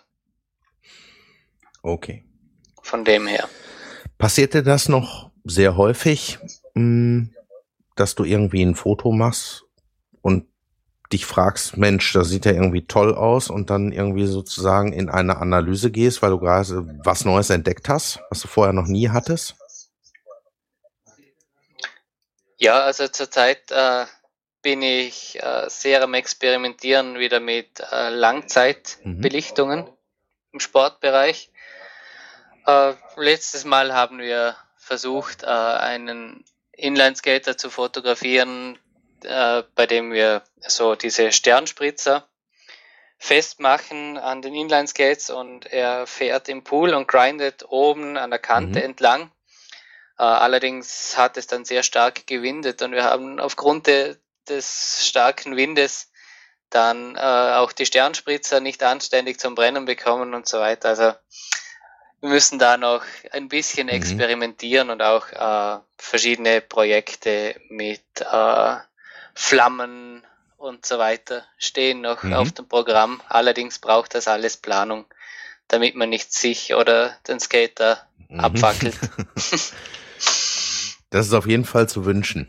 Okay. Von dem her. Passiert dir das noch sehr häufig, dass du irgendwie ein Foto machst und dich fragst, Mensch, das sieht ja irgendwie toll aus, und dann irgendwie sozusagen in eine Analyse gehst, weil du gerade was Neues entdeckt hast, was du vorher noch nie hattest? Ja, also zurzeit äh, bin ich äh, sehr am Experimentieren wieder mit äh, Langzeitbelichtungen mhm. im Sportbereich. Äh, letztes Mal haben wir versucht, äh, einen Inlineskater zu fotografieren, äh, bei dem wir so diese Sternspritzer festmachen an den Inlineskates und er fährt im Pool und grindet oben an der Kante mhm. entlang. Uh, allerdings hat es dann sehr stark gewindet und wir haben aufgrund de, des starken Windes dann uh, auch die Sternspritzer nicht anständig zum Brennen bekommen und so weiter. Also wir müssen da noch ein bisschen mhm. experimentieren und auch uh, verschiedene Projekte mit uh, Flammen und so weiter stehen noch mhm. auf dem Programm. Allerdings braucht das alles Planung, damit man nicht sich oder den Skater mhm. abfackelt. Das ist auf jeden Fall zu wünschen.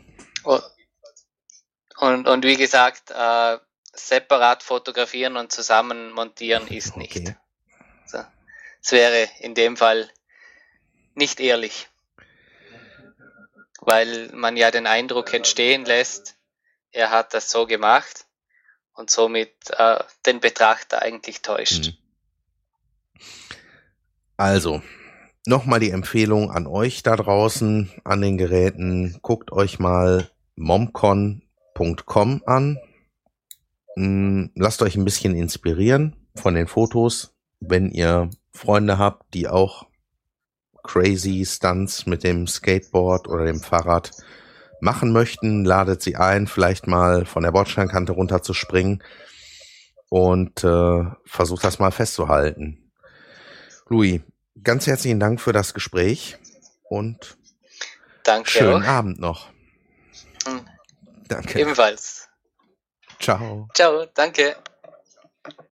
Und, und wie gesagt, äh, separat fotografieren und zusammen montieren ist nicht. Okay. So. Es wäre in dem Fall nicht ehrlich. weil man ja den Eindruck entstehen lässt, er hat das so gemacht und somit äh, den Betrachter eigentlich täuscht. Mhm. Also, nochmal die Empfehlung an euch da draußen an den Geräten. Guckt euch mal momcon punkt com an. Lasst euch ein bisschen inspirieren von den Fotos. Wenn ihr Freunde habt, die auch crazy Stunts mit dem Skateboard oder dem Fahrrad machen möchten, ladet sie ein, vielleicht mal von der Bordsteinkante runter zu springen und äh, versucht das mal festzuhalten. Louis, ganz herzlichen Dank für das Gespräch und Danke schönen auch. Abend noch. Hm. Danke. Ebenfalls. Ciao. Ciao, danke.